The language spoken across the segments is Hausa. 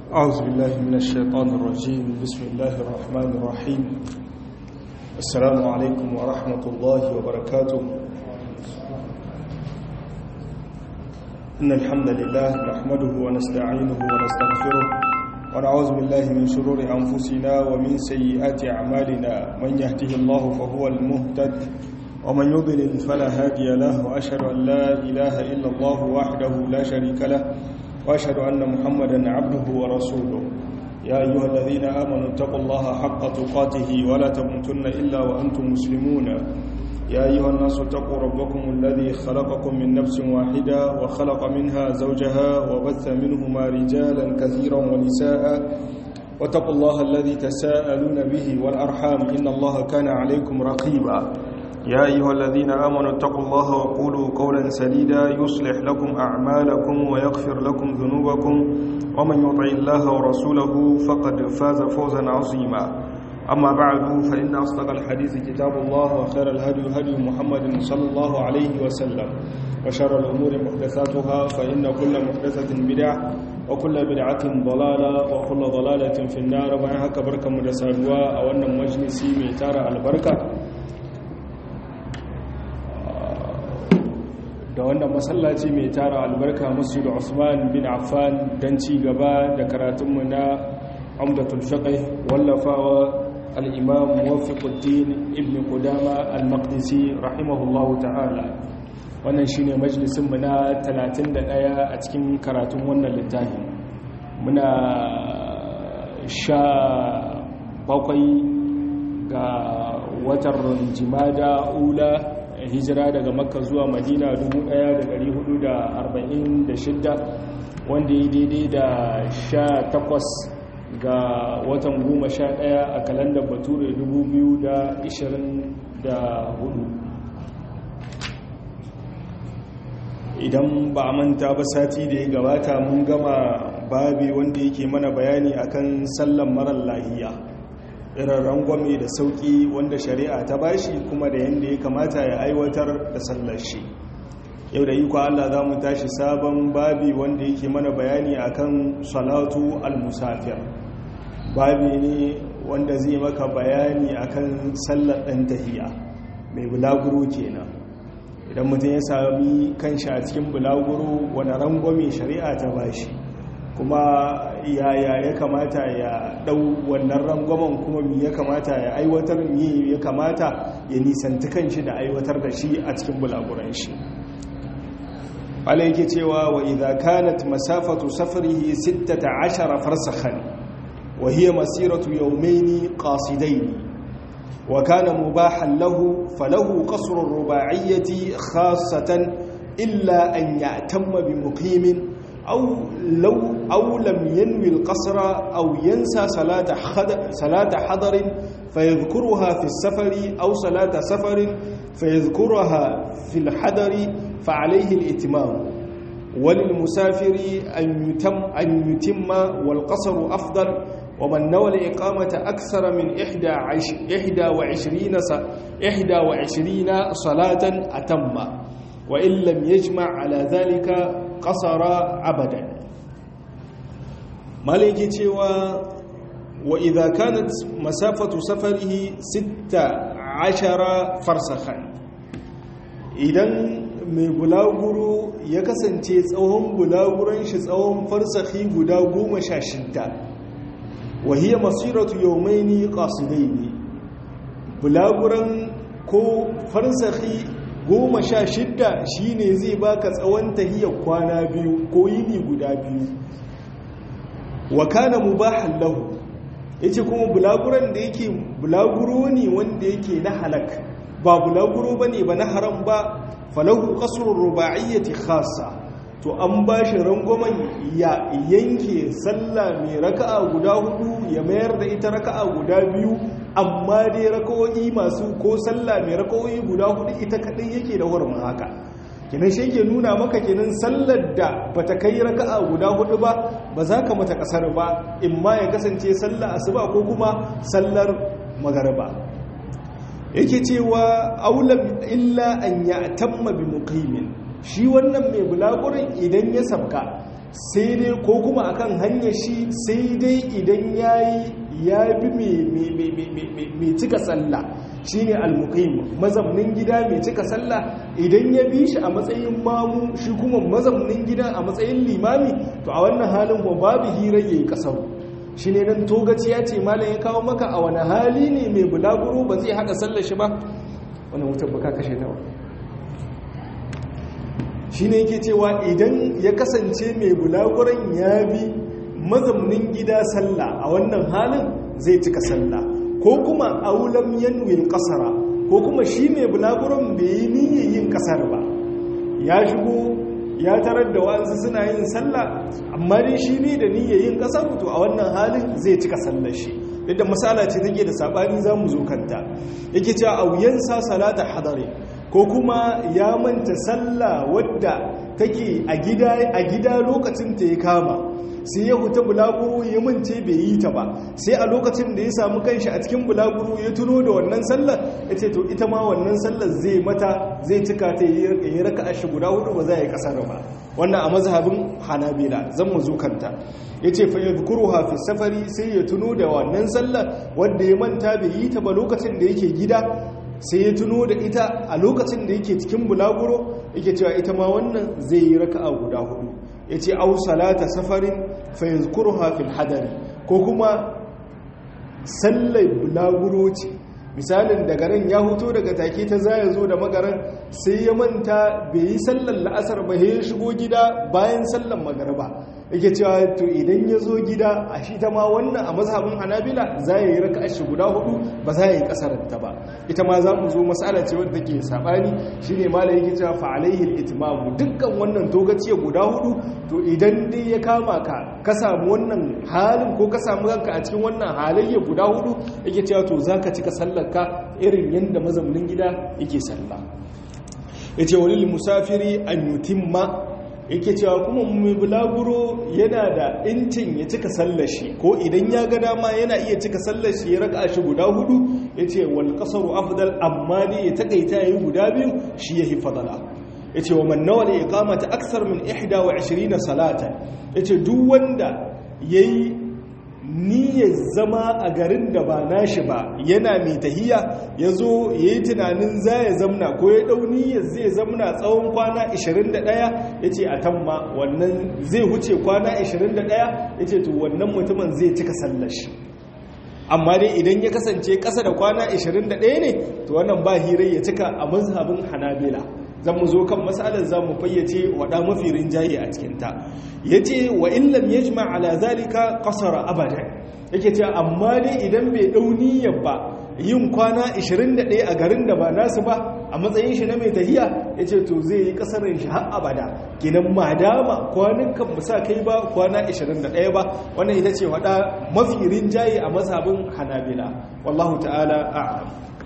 أعوذ بالله من الشيطان الرجيم. بسم الله الرحمن الرحيم. السلام عليكم ورحمة الله وبركاته. إن الحمد لله نحمده ونستعينه ونستغفره ونعوذ بالله من شرور أنفسنا ومن سيئات أعمالنا. من يهده الله فهو المهتد ومن يضلل فلا هادي له، وأشهد أن لا إله إلا الله وحده لا شريك له، وأشهد أن محمدا عبده ورسوله. يا أيها الذين آمنوا اتقوا الله حق تقاته ولا تموتن إلا وأنتم مسلمون. يا أيها الناس اتقوا ربكم الذي خلقكم من نفس واحدة وخلق منها زوجها وبث منهما رجالا كثيرا ونساء، واتقوا الله الذي تساءلون به والأرحام إن الله كان عليكم رقيبا. يا أيها الذين آمنوا اتقوا الله وقولوا قولا سديدا يصلح لكم أعمالكم ويغفر لكم ذنوبكم، ومن يطع الله ورسوله فقد فاز فوزا عظيما. أما بعد، فإن أصدق الحديث كتاب الله، وخير الهدي هدي محمد صلى الله عليه وسلم، وشر الأمور محدثاتها، فإن كل محدثة بدعة وكل بدعة ضلالة وكل ضلالة في النار. وعن هكا بركة مدسادوا أو أن مجلسي ميتار البركة da wannan masallaci mai tara albarka, Masjid Usman bin Affan, don ci gaba da karatunmu na Umdatul Fiqh wallafawa al-Imam Muwaffiquddin Ibn Qudama al-Maqdisi rahimahullahu ta'ala. Wannan shine majalisin mu na 31 a cikin karatun wannan littafi. Muna 17 ga watan Jumada Ula, hijira daga Makka zuwa Madina 1446, wanda ya daidai da 18 ga watan 11 a kalandar Bature 2024. Idan ba a manta ba, sati da ya gabata mun gama babi wanda yake mana bayani akan sallan marar lahiya, irin rangwame da sauki wanda shari'a ta bashi, kuma da yadda ya kamata ya aiwatar da sallar shi. Yau da iko Allah za mu tashi sabon babi wanda yake mana bayani akan salatu al-musafir. Babi ne wanda zai maka bayani akan sallar ɗan tahiya, mai bulaguro kenan. Idan mutum ya sami kanshi a cikin bulaguro, wani rangwame shari'a ta bashi, kuma yaya ya kamata ya dau wannan rangwamen, kuma mi ya kamata ya aiwatar, mi ya kamata ya nisanci kanshi da aiwatar da shi a cikin bulaguran shi. Allah yake cewa wa idza kanat masafatu safarihi 16 farsakhan wa hiya masiratu yawmayn qasidayn wa kana mubahan lahu falahu qasru ar-ruba'iyyati khassatan illa an ya'tamma bi muqimin أو لم ينوي القصر أو ينسى صلاة حضر فيذكرها في السفر، أو صلاة سفر فيذكرها في الحضر، فعليه الإتمام. وللمسافر أن يتم، والقصر أفضل. ومن نوى الإقامة أكثر من 21 صلاة أتم، وإن لم يجمع على ذلك قصر أبدا. مالك cewa وإذا كانت مسافة سفره 16 farsakhan، idan mai bulaguro ya kasance tsawon bulaguran shi tsawon farsakhi guda 16, وهي مسيرة يومين قاصدين، bulaguran ko farsakhi 16 shine zai baka tsawon tahiyar kwana biyu ko yini guda biyu. Wa kana mubahan lahu, yace kuma bulaguran da yake bulaguro ne wanda yake na halak, ba bulaguro bane ba na haram ba. Falahu qasrur ruba'iyyati khassa, to an bashi rangwamen ya yanke sallah mai raka'a guda 4 ya mayar da ita raka'a guda 2, amma dai raka'o'i masu ko sallah mai raka'o'i guda 4 ita kadai yake da hurumin haka. Kenan shi yake nuna maka kenan sallar da bata kai raka'a guda 4 ba za ka mata kasar ba, imma ya kasance sallar asuba ko kuma sallar magariba. Yake cewa aulam illa an ya'tamma bi muqimin, shi wannan mai bulagurin idan ya sabka sai dai ko kuma akan hanyar shi sai dai idan ya bi mai cika sallah shine al-muqim mazamnin gida mai cika sallah idan ya bi shi a matsayin mamu shi kuma mazamnin gida a matsayin limami to a wannan halin ba babu hira yayi kasaru shine nan togaci ya ce malam ya kawo maka a wani hali ne mai bulaguro ba zai hada sallar shi ba wannan wutar baka kashe ta ba shine yake cewa idan ya kasance mai bulaguron ya bi mazamnin gida sallah a wannan halin zai cika sallah ko kuma aulam yanwil qasara ko kuma shi mai bulaguron bai yi niyyar yin kasar ba ya shigo ya tarar da wa'ansu suna yin sallah amma dai shi ne da niyyar yin kasar to a wannan halin zai cika sallar shi yadda misala ce take da sabani zamu zo kanta yake cewa auyansa salata hadari ko kuma ya manta sallah wadda take a gida lokacin ta ya kama sai ya huta bulaguro ya mance bai yi ta ba sai a lokacin da ya samu kanshi a cikin bulaguro ya tuno da wannan sallar ya ce to ita ma wannan sallar zai cika ta yi raka'a shi guda hudu ba za a yi kasar ba wannan a mazhabin hanabila zan mu zo kanta ya ce fa yadhkuruha fi safari sai ya tuno da wannan sallar wanda ya manta bai yi ta ba lokacin da yake gida sai ya tuno da ita a lokacin da yake cikin bulaguro yake cewa ita ma wannan zai yi raka'a guda hudu yace au salata safarin fa yadhkuruha fil hadari ko kuma sallar bulaguro ce misalin daga ran ya huto daga take ta zaya zo da magaran sai ya manta bai yi sallar la'asar ba ya shigo gida bayan sallar magariba yake cewa to idan ya zo gida a shi ta ma wannan a mazhabin hanabila za ya yi raka ashi guda hudu ba za ya yi kasaranta ba ita ma za mu zo matsala ce wadda take sabani shine malai yake cewa fa alaihi al-itmam dukkan wannan togaciya guda hudu to idan dai ya kama ka samu wannan halin ko ka samu kanka a cikin wannan halayya guda hudu yake cewa to zaka cika sallar ka irin yanda mazaunin gida yake sallah yace walil musafiri an yutimma yake cewa kuma mai bulaguro yana da incin ya cika sallashi ko idan ya ga dama yana iya cika sallashi ya raka shi guda hudu yace wal qasaru afdal amma ne ya takaita yayi guda biyu shi yahi fadala yace wa man nawala iqamata aksar min 21 salata yace duk wanda yayi niyyar zama a garin da ba nashi ba yana mai tahiya ya zo ya yi tunanin za ya zamna ko ya ɗau niyyar zai zamna tsawon kwana 21 ya ce a tamma wannan zai huce kwana 21 ya ce to wannan mutumin zai cika sallashi amma dai idan ya kasance ƙasa da kwana 21 ne to wannan ba hirai ya cika a mazhabin hanabila zan mu zo kan matsalar za mu fayyace waɗa mafi rinjaye a cikinta ya ce wa illam ya jima ala zalika ƙasara abadan yake ce amma dai idan bai ɗauniyar ba yin kwana 21 a garin da ba nasu ba a matsayin shi na mai tahiya ya ce to zai yi ƙasarin shi har abada gidan madama kwanukan musa kai ba kwana 21 ba wannan ita ce waɗa mafi rinjaye a mazhabin hanabila wallahu ta'ala a'lam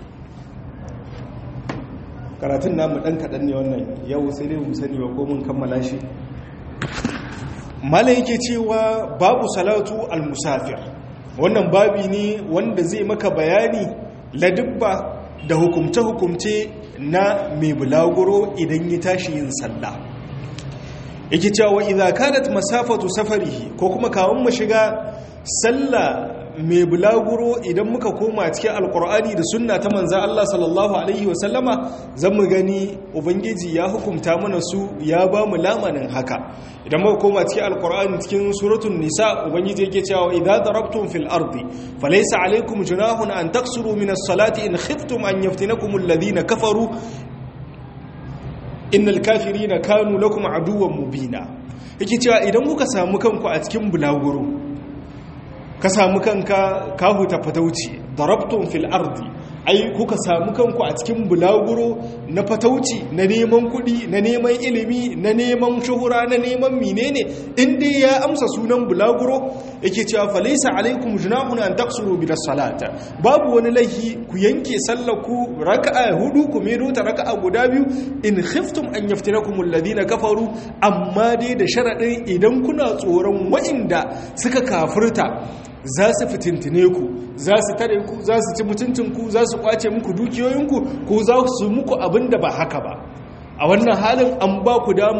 karatun namu dan kaɗan ne wannan yau sai dai mu sani ba ko mun kammala shi malai yake cewa babu salatu al-musafir wannan babi ne wanda zai maka bayani ladubba da hukumce-hukumce na mai bulaguro idan ya tashi yin sallah yake cewa idza kanat masafatu safarihi ko kuma kawun mu shiga sallah mai bulaguro idan muka koma cikin alkur'ani da sunna ta manzan Allah sallallahu alaihi wasallama zan mu gani ubangiji ya hukumta mana su ya ba mu lamanin haka idan muka koma cikin alkur'ani cikin suratul nisa ubangiji yake cewa idza darabtum fil ardi falaysa alaykum junahun an taqsuru min as-salati in khiftum an yaftinakum alladhina kafaru innal kafirina kanu lakum aduwwan mubina yake cewa idan kuka samu kanku a cikin bulaguro ka samu kanka ka huta fatauci darabtum fil ardi ai kuka samu kanku a cikin bulaguro na fatauci na neman kudi na neman ilimi na neman shuhura na neman menene inda ya amsa sunan bulaguro yake cewa falaysa alaikum junahun an taqsuru bi salata babu wani laifi ku yanke sallaku raka'a hudu ku mero ta raka'a guda biyu in khiftum an yaftinakum alladhina kafaru amma dai da sharadin idan kuna tsoron wa'inda suka kafirta za su fitintine ku za su tare ku za su ci mutuncinku za su kwace muku dukiyoyinku ko za su muku abin da ba haka ba a wannan halin an ba ku dama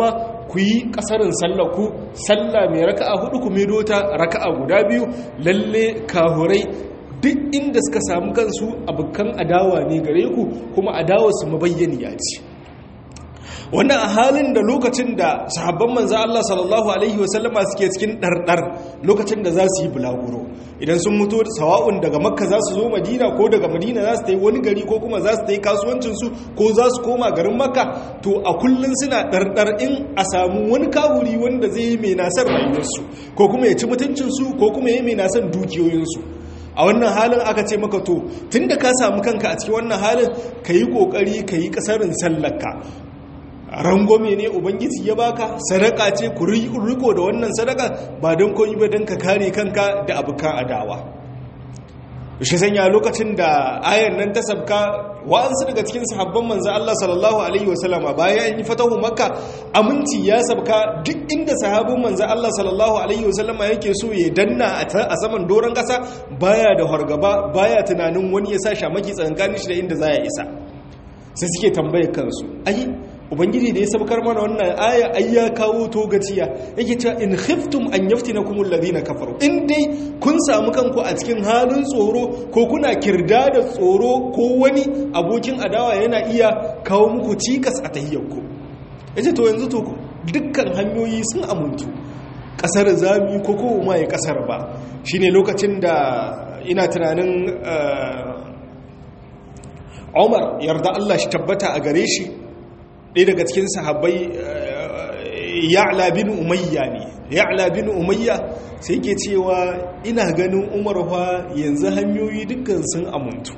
ku yi kasarin sallah ku sallah mai raka'a hudu ku mido ta raka'a guda biyu. Lalle kahurai duk inda suka samu kansu abukan adawa ne gare ku, kuma adawa su mabayyaniya ce. Wannan a halin da lokacin da sahabban manzo Allah sallallahu alaihi wasallama suke cikin dardar lokacin da za su yi bulaguro, idan sun mutu sawa'un daga makka za su zo madina ko daga madina za su ta yi wani gari ko kuma za su ta yi kasuwancinsu ko za su koma garin makka, to a kullum suna dardar in a samu wani kawuri wanda zai yi mai nasar rayuwarsu ko kuma ya ci mutuncinsu ko kuma ya yi mai nasar dukiyoyinsu. A wannan halin aka ce maka to tun da ka samu kanka a cikin wannan halin ka yi ƙoƙari ka yi ƙasarin sallarka. Rangwame ne ubangiji ya baka, sadaka ce ku riko da wannan sadaka ba don koyi ba don ka kare kanka da abukan adawa. Shi sanya lokacin da ayan nan ta sabka, wa'ansu daga cikin sahabban manzo Allah sallallahu alaihi wasallama bayan yi fatahu makka, aminci ya sabka duk inda sahabban manzo Allah sallallahu alaihi wasallama yake so ya danna a saman doron kasa, baya da hargaba, baya tunanin wani ya sa shamaki tsakanin shi da inda za ya isa. Sai suke tambayar kansu, ai ubangiji da ya sabkar mana wannan aya ai ya kawo togaciya, yake cewa in khiftum an yaftinakum alladhina kafaru, in dai kun samu kanku a cikin halin tsoro ko kuna kirda da tsoro ko wani abokin adawa yana iya kawo muku cikas a tahiyyarku. Yace to yanzu to dukkan hanyoyi sun amuntu, kasar zami ko kuma ya kasar ba. Shine lokacin da ina tunanin Umar yarda Allah shi tabbata a gare shi, ɗaya daga cikin sahabbai Ya'la bin Umayya ne. Ya'la bin Umayya sai ke cewa ina ganin Umar fa yanzu hanyoyi dukkan sun amuntu.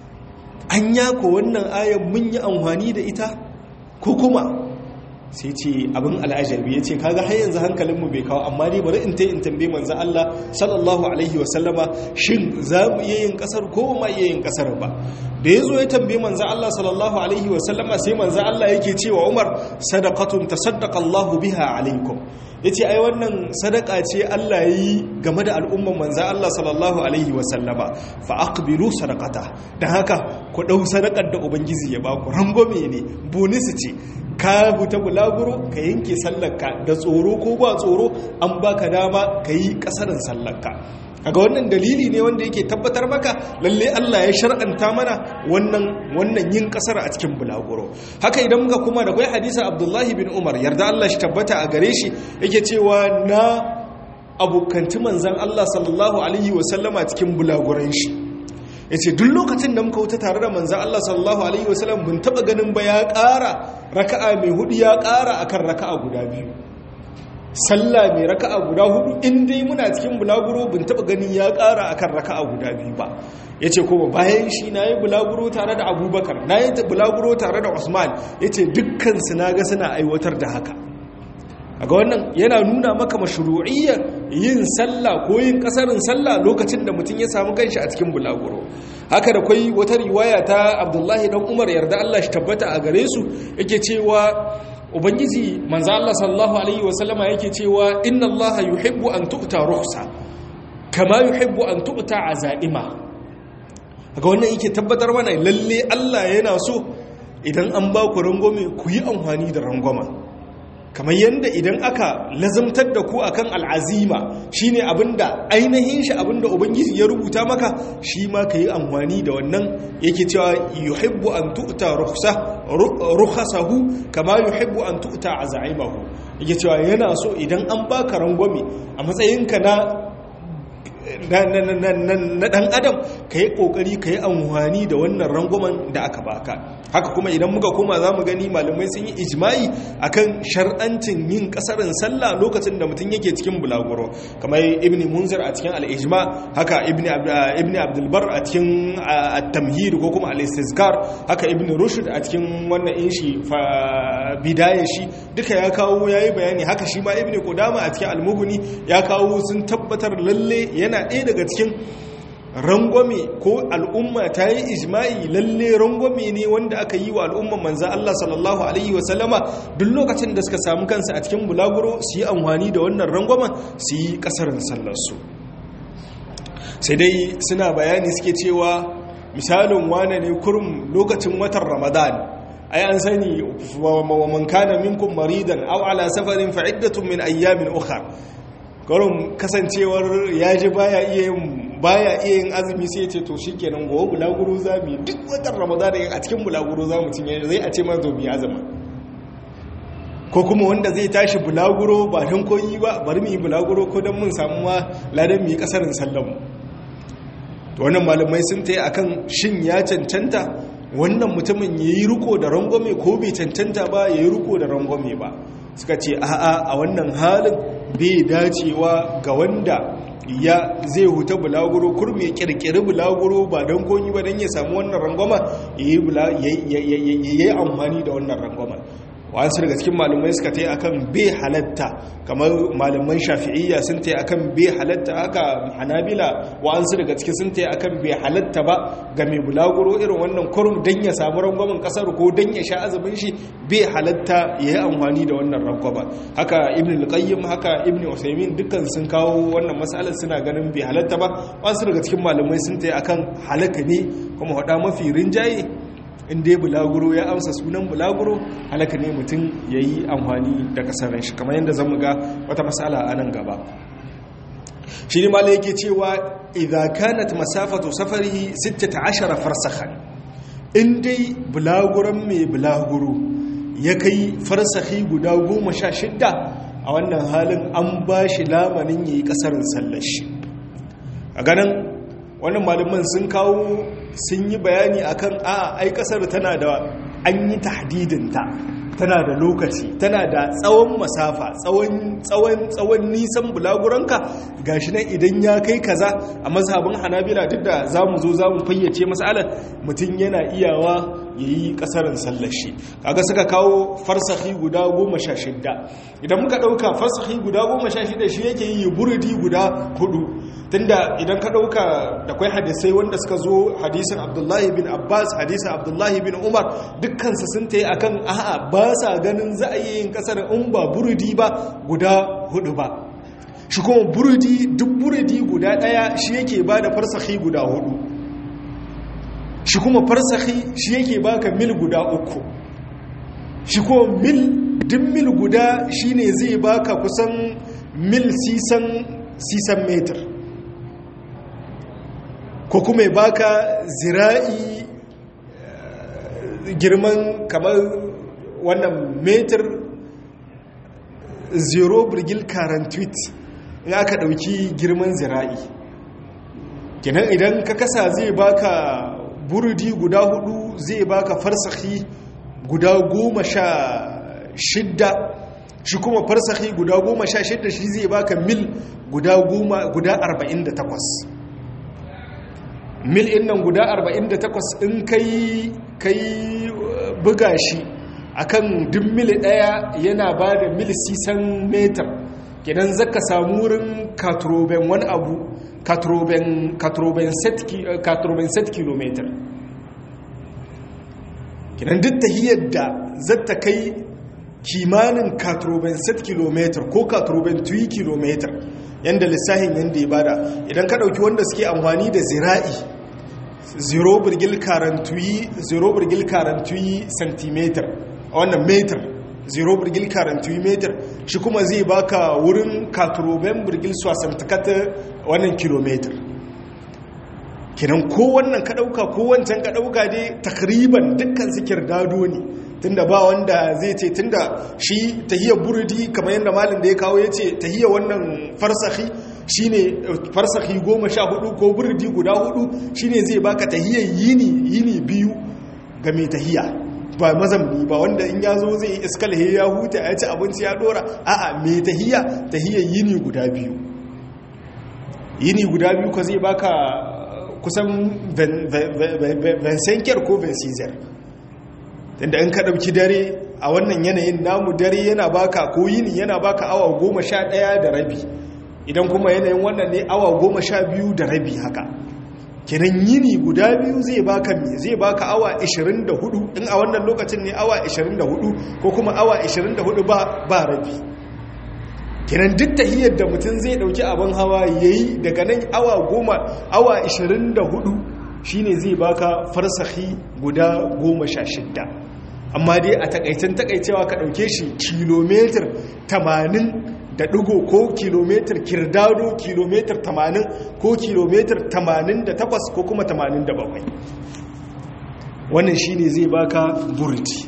An yako wannan ayan mun yi amfani da ita ko kuma sai ce abin al'ajabi, ya ce kaga har yanzu hankalinmu bai kawo, amma dai bari in tambaye manzo Allah sallallahu alaihi wasallama shin za mu iya yin kasar ko ba ma iya yin kasar ba. Da ya zo ya tambaye manzo Allah sallallahu alaihi wasallama sai manzo Allah yake cewa Umar, sadaqatun tasaddaqa Allahu biha alaikum. Yace ai wannan sadaka ce Allah yi game da al'umman manzo Allah sallallahu alaihi wasallama, fa aqbilu sadaqata. Dan haka ku dau sadakar da ubangiji ya baku, rangwame ne, bonus ce. Ka huta bulaguro ka yanke sallarka da tsoro ko ba tsoro, an baka dama ka yi kasarin sallarka. Kaga wannan dalili ne wanda yake tabbatar maka lalle Allah ya shar'anta mana wannan yin kasar a cikin bulaguro. Haka idan muka kuma da kai hadisin Abdullahi bin Umar yarda Allah shi tabbata a gare shi, yake cewa na abokanci manzon Allah sallallahu alaihi wasallama cikin bulaguran shi. Ya ce duk lokacin da muka wuta tare da manzan Allah sallallahu Alaihi wasallam bin taba ganin ba ya ƙara raka'a mai hudu, ya ƙara akan raka'a guda biyu. Sallah mai raka'a guda hudu in dai muna cikin bulaguro bin taba ganin ya ƙara akan raka'a guda biyu ba. Ya ce kuma bayan shi na yi bulaguro tare da Abubakar, na yi bulaguro tare da Usman, ya ce dukkansu na ga suna aiwatar da haka. Aga wannan yana nuna maka mashru'iyyar yin sallah ko yin kasarin sallah lokacin da mutum ya samu kanshi a cikin bulaguro. Haka da kwai wata riwaya ta Abdullahi dan Umar yarda Allah shi tabbata a gare su, yake cewa ubangiji manzo Allah sallallahu alaihi wasallama yake cewa inna Allah yuhibbu an tu'ta ruhsa kama yuhibbu an tu'ta azaima. Aga wannan yake tabbatar mana lalle Allah yana so idan an ba ku rangwame ku yi amfani da rangwama, kamar yadda idan aka lazamtar da ku akan al'azima shine abinda ainihin shi abinda ubangiji ya rubuta maka, shi ma ka yi amfani da wannan. Yake cewa yuhibbu an tu'ta rukhasahu kama yuhibbu an tu'ta azaimahu. Yake cewa yana so idan an baka rangwame a matsayinka na dan adam, ka yi kokari ka yi amfani da wannan rangwamen da aka baka. Haka kuma idan muka koma za mu gani malamai sun yi ijma'i akan shar'ancin yin kasarin sallah lokacin da mutum yake cikin bulaguro, kamar ibn munzir a cikin al-ijma, haka ibn abdulbar a cikin at-tamhid ko kuma al-istizkar, haka ibn rushd a cikin wannan inshi bidaya shi duka ya kawo yayi bayani. Haka shi ma ibn qudama a cikin al-mughni ya kawo, sun tabbatar lalle yana ɗaya daga cikin rangwame ko al'umma ta yi ijma'i lalle rangwame ne wanda aka yi wa al'umman manzan Allah sallallahu alaihi wasallama duk lokacin da suka samu kansu a cikin bulaguro su yi amfani da wannan rangwamen su yi kasarin sallarsu. Sai dai suna bayani suke cewa misalin wane ne kurum lokacin watan Ramadan ai an sani wa man kana minkum maridan aw ala safarin fa iddatun min ayyamin ukhra karon kasancewar yaji baya iya yin azumi sai ya ce to shikenan gobe bulaguro zamu duk watan ramadan a cikin bulaguro zamu cinye zai a ce ma zo bi azumi ko kuma wanda zai tashi bulaguro ba dan koyi ba bari mu yi bulaguro ko dan mun samu ma ladan mu yi kasarin sallamu to wannan malamai sun tayi akan shin ya cancanta wannan mutumin yayi riko da rangwame ko bai cancanta ba yayi riko da rangwame ba suka ce a'a a wannan halin bai dacewa ga wanda ya zai huta bulaguro kurme kirkiri bulaguro ba don koyi ba don ya samu wannan rangwama yayi amfani da wannan rangwama wasu daga cikin malumai suka ta yi akan bai halatta kamar malaman shafi'iyya sun ta yi akan bai halatta haka hanabila wasu daga cikin sun ta yi akan bai halatta ba ga mai bulaguro irin wannan kurum don ya samu rangwamen kasar ko don ya sha azumin shi bai halatta ya yi amfani da wannan rangwama haka ibn al-qayyim haka ibn usaymin dukkan sun kawo wannan matsalar suna ganin bai halatta ba wasu daga cikin malumai sun ta yi akan halaka ne kuma hada mafi rinjaye inda ya bulaguro ya amsa sunan bulaguro halaka ne mutum ya yi amfani da kasarar shi kamar yadda zan ga wata matsala a nan gaba shi ne mala yake cewa idan kanat masafatu safarihi 16 farsakhan in dai bulaguron mai bulaguro ya kai farsahi guda 16 a wannan halin an ba shi lamanin ya yi kasarin sallar shi a ganin wannan malaman sun kawo sun yi bayani akan ai kasar tana da an yi tahdidinta tana da lokaci tana da tsawon masafa tsawon nisan bulaguranka gashi nan idan ya kai kaza a mazhabin hanabila duk da zamu zo zamu fayyace masalar mutum yana iyawa yayi kasarin sallar shi kaga suka kawo farsahi guda 16 idan muka dauka farsahi guda 16 shi yake yi burudi guda 4 tunda idan ka dauka da kai hadisai wanda suka zo hadisin Abdullahi bin Abbas hadisin Abdullahi bin Umar dukkan su sun tayi akan a'a ba sa ganin za a yi yin kasar in ba burudi ba guda 4 ba shi kuma burudi duk burudi guda daya shi yake bada farsahi guda 4 shi kuma farsahi shi yake baka mil guda 3 shi kuma duk mil guda shine zai baka kusan mil sisan meter ko kuma ya baka zira'i girman kamar wannan meter 0.48 in aka dauki girman zira'i kenan idan ka kasa zai baka burudi guda 4 zai baka farsahi guda 16 shi kuma farsahi guda 16 shi zai baka mil guda 48 mil in nan guda 48 in kai buga shi akan duk mil daya yana ba da mil sisan meter kenan zaka samu wurin katroben wani abu katroben set kilometer kenan duk tahiyar da zata kai kimanin katroben set kilometer ko katroben 2 kilometer yanda lissahin yanda ya bada idan ka dauki wanda suke amfani da zira'i 0.42 cm a wannan meter 0.42 meter shi kuma zai baka wurin katroben birgil swasantakata wannan kilometer kinan ko wannan ka dauka ko wancan ka dauka dai takriban dukkan su kirdado ne tunda ba wanda zai ce tunda shi tahiyar burudi kamar yadda malin da ya kawo ya ce tahiyar wannan farsahi shine farsahi 14 ko burudi guda 4 shine zai baka tahiyar yini biyu ga mai tahiya ba mazamni ba wanda in ya zo zai iskal ya huta ya ci abinci ya dora a'a mai tahiyar yini guda biyu ko zai baka kusan 25 ko 26 tunda in ka ɗauki dare a wannan yanayin namu dare yana baka ko yini yana baka awa 11 da rabi idan kuma yanayin wannan ne awa 12 da rabi haka kenan yini guda biyu zai baka awa 24 in a wannan lokacin ne awa 24 ko kuma awa 24 ba rabi kenan duk tahiyar da mutum zai dauki abin hawa yayi daga nan awa 24 shine zai baka farsahi guda 16 a amma dai a takaicewa ka ɗauke shi kilometer 80 da ɗigo ko kilometer kirdado kilometer 80 ko kilometer 88 ko kuma 87 wannan shi ne zai baka burdi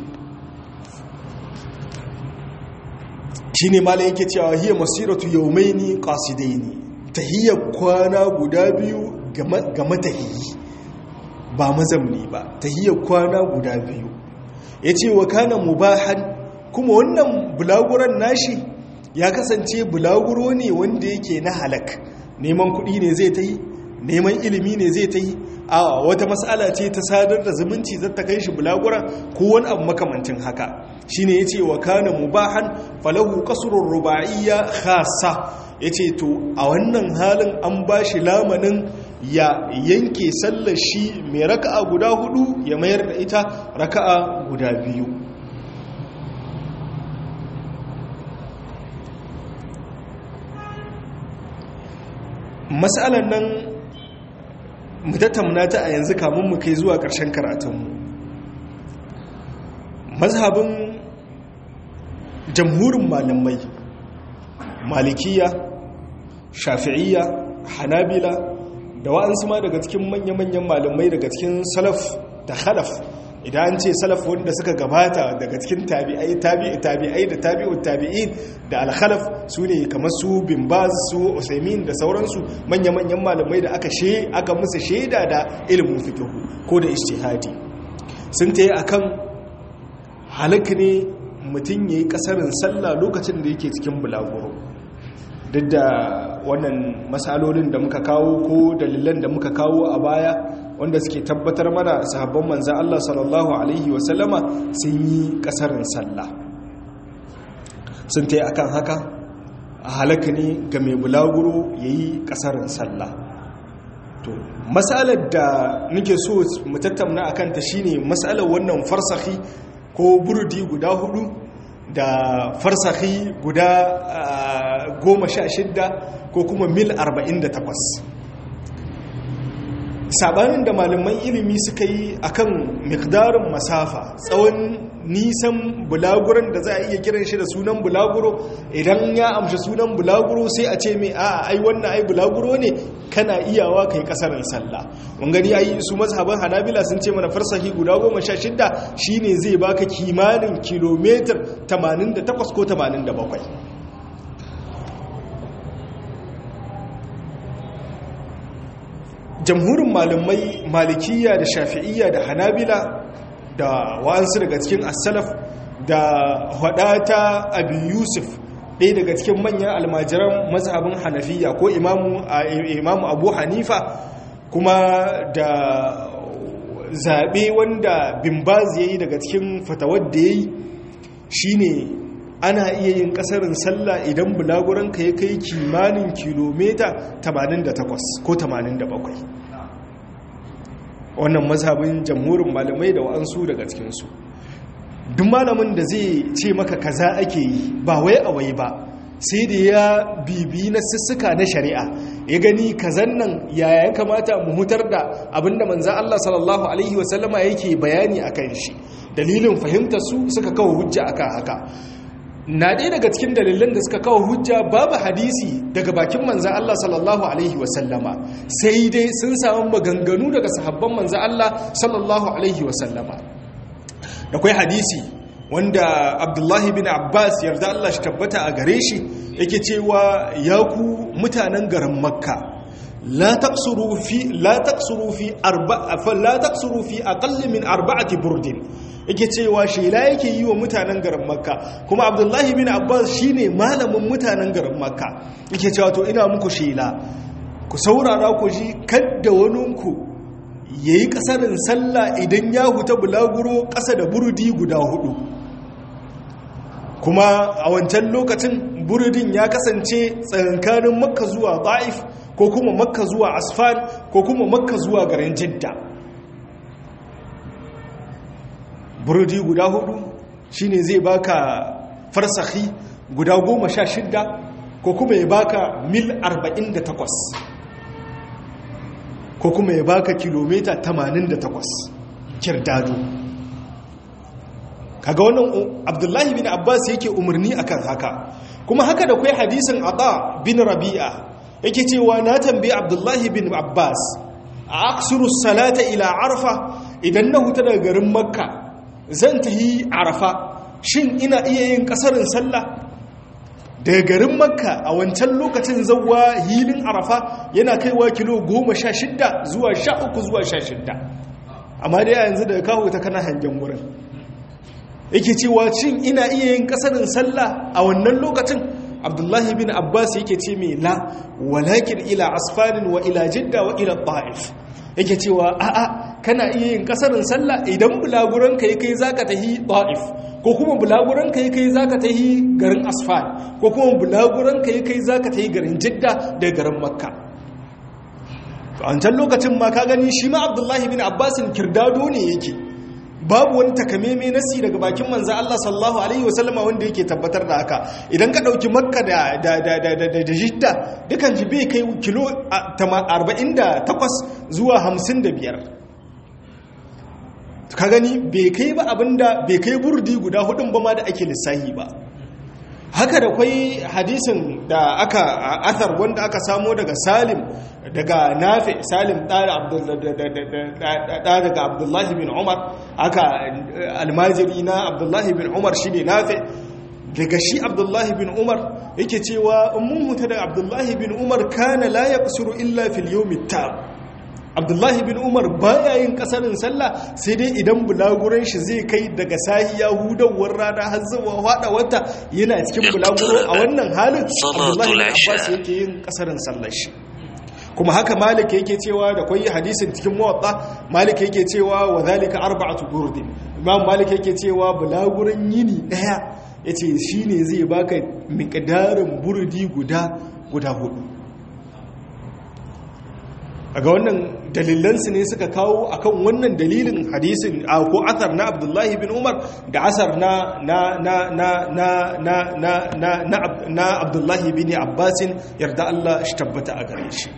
shi ne mala yake cewa hiya masiratu yawmaini qasidaini tahiyar kwana guda biyu ga matahiyi ba mazamni ba tahiyar kwana guda biyu yace wa kana mubahan kuma wannan bulaguran nashi ya kasance bulaguro ne wanda yake na halak neman kuɗi ne zai ta yi neman ilimi ne zai ta yi a wata matsala ce ta sadar da zumunci zai ta kai shi bulagura ko wani abu makamancin haka shine yace wa kana mubahan falahu qasrur ruba'iyya khassa yace to a wannan halin an bashi lamanin ya yanke sallar shi mai raka'a guda hudu ya mayar da ita raka'a guda biyu. matsalar nan mu tattauna ta a yanzu kamun mu kai zuwa ƙarshen karatunmu. Mazhabin jamhurin malamai malikiya shafi'iyya hanabila da wa'ansu ma daga cikin manya-manyan malamai daga cikin salaf da khalaf, idan an ce salaf wanda suka gabata daga cikin tabi'ai da tabi'ut tabi'in da al-khalaf su ne kamar su bin baz su usaimin da sauransu manya-manyan malamai da aka musu shaida da ilimin fiqh ko da ijtihadi, sun tayi akan halaka ne mutum yayi kasarin sallah lokacin da yake cikin bulaguro. Duk da wannan masalolin da muka kawo ko dalilan da muka kawo a baya wanda suke tabbatar mana sahabban manzan Allah sallallahu Alaihi wasallama sun yi kasarin sallah, sun ta yi akan haka a halaka ne ga mai bulaguro ya yi kasarin sallah. To matsalar da nake so mu tattauna a kanta shine matsalar wannan farsahi ko burudi guda hudu da farsahi guda 16 ko kuma mil 48. Sabanin da malaman ilimi suka yi akan miqdarin masafa, tsawon nisan bulaguran da za a iya kiran shi da sunan bulaguro. Idan ya amshi sunan bulaguro sai a ce mai ai wannan ai bulaguro ne, kana iyawa kai kasarin sallah. Mun gani ai su mazhaban Hanabila sun ce mana farsahi guda 16 shine zai baka kimanin kilometer 88 ko 87. Jamhurin malamai malikiya da shafi'iyya da hanabila da wa'ansu daga cikin as-salaf da hadata abi yusuf ɗaya daga cikin manyan almajiran mazhabin hanafiya ko imamu abu hanifa, kuma da zaɓe wanda bin baz yayi daga cikin fatawar da yayi shine ana iya yin kasarin sallah idan bulaguranka ya kai kimanin kilomita 88 ko 87. Wannan mazhabin jamhurin malamai da wa'ansu daga cikinsu. Duk malamin da zai ce maka kaza ake yi ba wai a wai ba, sai da ya bibi na sussuka na shari'a ya gani kazan nan yaya ya kamata mu hutar da abinda manzan Allah sallallahu Alaihi wasallama yake bayani a kan shi, dalilin fahimtar su suka kawo hujja akan haka. Na ɗaya daga cikin dalilan da suka kawo hujja babu hadisi daga bakin manzan Allah sallallahu Alaihi wasallama, sai dai sun samu maganganu daga sahabban manzan Allah sallallahu Alaihi wasallama. Da kwai hadisi wanda Abdullahi bin Abbas yarda Allah shi tabbata a gare shi yake cewa ya ku mutanen garin Makka, la taqsuru fi aqall min 4 burdin. Yake cewa shela yake yi wa mutanen garin Makka, kuma Abdullahi bin Abbas shine malamin mutanen garin Makka. Yake cewa to ina muku shela, ku saurara ku ji kadda waninku yayi kasarin sallah idan ya huta bulaguro kasa da burudi guda 4. Kuma a wancan lokacin burudin ya kasance tsakanin Makka zuwa Taif ko kuma Makka zuwa Asfan ko kuma Makka zuwa garin Jidda. Burudi guda 4 shine zai baka farsahi guda 16 ko kuma ya baka mil 48 ko kuma ya baka kilomita 88 kirdado. kaga wannan Abdullahi bin Abbas yake umarni akan haka. Kuma haka da kai hadisin Ata bin Rabi'a yake cewa na tambayi Abdullahi bin Abbas, aqsuru salata ila Arafa, idan na huta daga garin Makka zan tahi Arafa, shin ina iya yin kasarin sallah? Daga garin Makka a wancan lokacin zawwa hilin Arafa yana kaiwa kilo 16 zuwa 13 zuwa 16, amma dai yanzu daga kawo ta kana hangen wurin. Yake cewa cin ina iya yin kasarin sallah a wannan lokacin? Abdullahi bin Abbas yake ce mai la, walakin ila asfarin wa ila jidda wa ila ta'if. Yake cewa a'a, kana iya yin kasarin sallah idan bulaguran kai zaka tahi ta'if, ko kuma bulaguran kai zaka tahi garin asfar, ko kuma bulaguran kai zaka tahi garin jidda da garin makka. To an can lokacin ma ka gani shi ma Abdullahi bin Abbas kirdado ne yake, babu wani takameme nasi daga bakin manzo Allah sallallahu alaihi wasallama wanda yake tabbatar da haka. Idan ka dauki makka da jidda dukan ji bai kai kilo 48 zuwa 55, ka gani bai kai ba, abinda bai kai burdi guda hudun ba ma da ake lissahi ba. Haka da kwai hadisin da aka athar wanda aka samo daga Salim daga Nafi, Salim daga Abdullahi bin Umar, aka almajiri na Abdullahi bin Umar shine Nafi. Daga shi Abdullahi bin Umar yake cewa mun muta da Abdullahi bin Umar kana la yaqsuru illa fil yawmit tab. Abdullahi bin Umar baya yin kasarin sallah sai dai idan bulaguran shi zai kai daga sahiya hudawar rana har zuwa hada wata, yana cikin bulaguro a wannan halin Abdullahi bin Abbas yake yin kasarin sallar shi. Kuma haka Malik yake cewa da kwai hadisin cikin Muwatta, Malik yake cewa wa zalika arba'atu burdin. Imam Malik yake cewa bulaguran yini daya yace shine zai baka miqdarin burdi guda hudu. Aga wannan dalilansu ne suka kawo akan wannan dalilin hadisin ko asar na Abdullahi bin Umar da asar na Abdullahi bin Abbasin, yarda Allah shi tabbata a gare shi.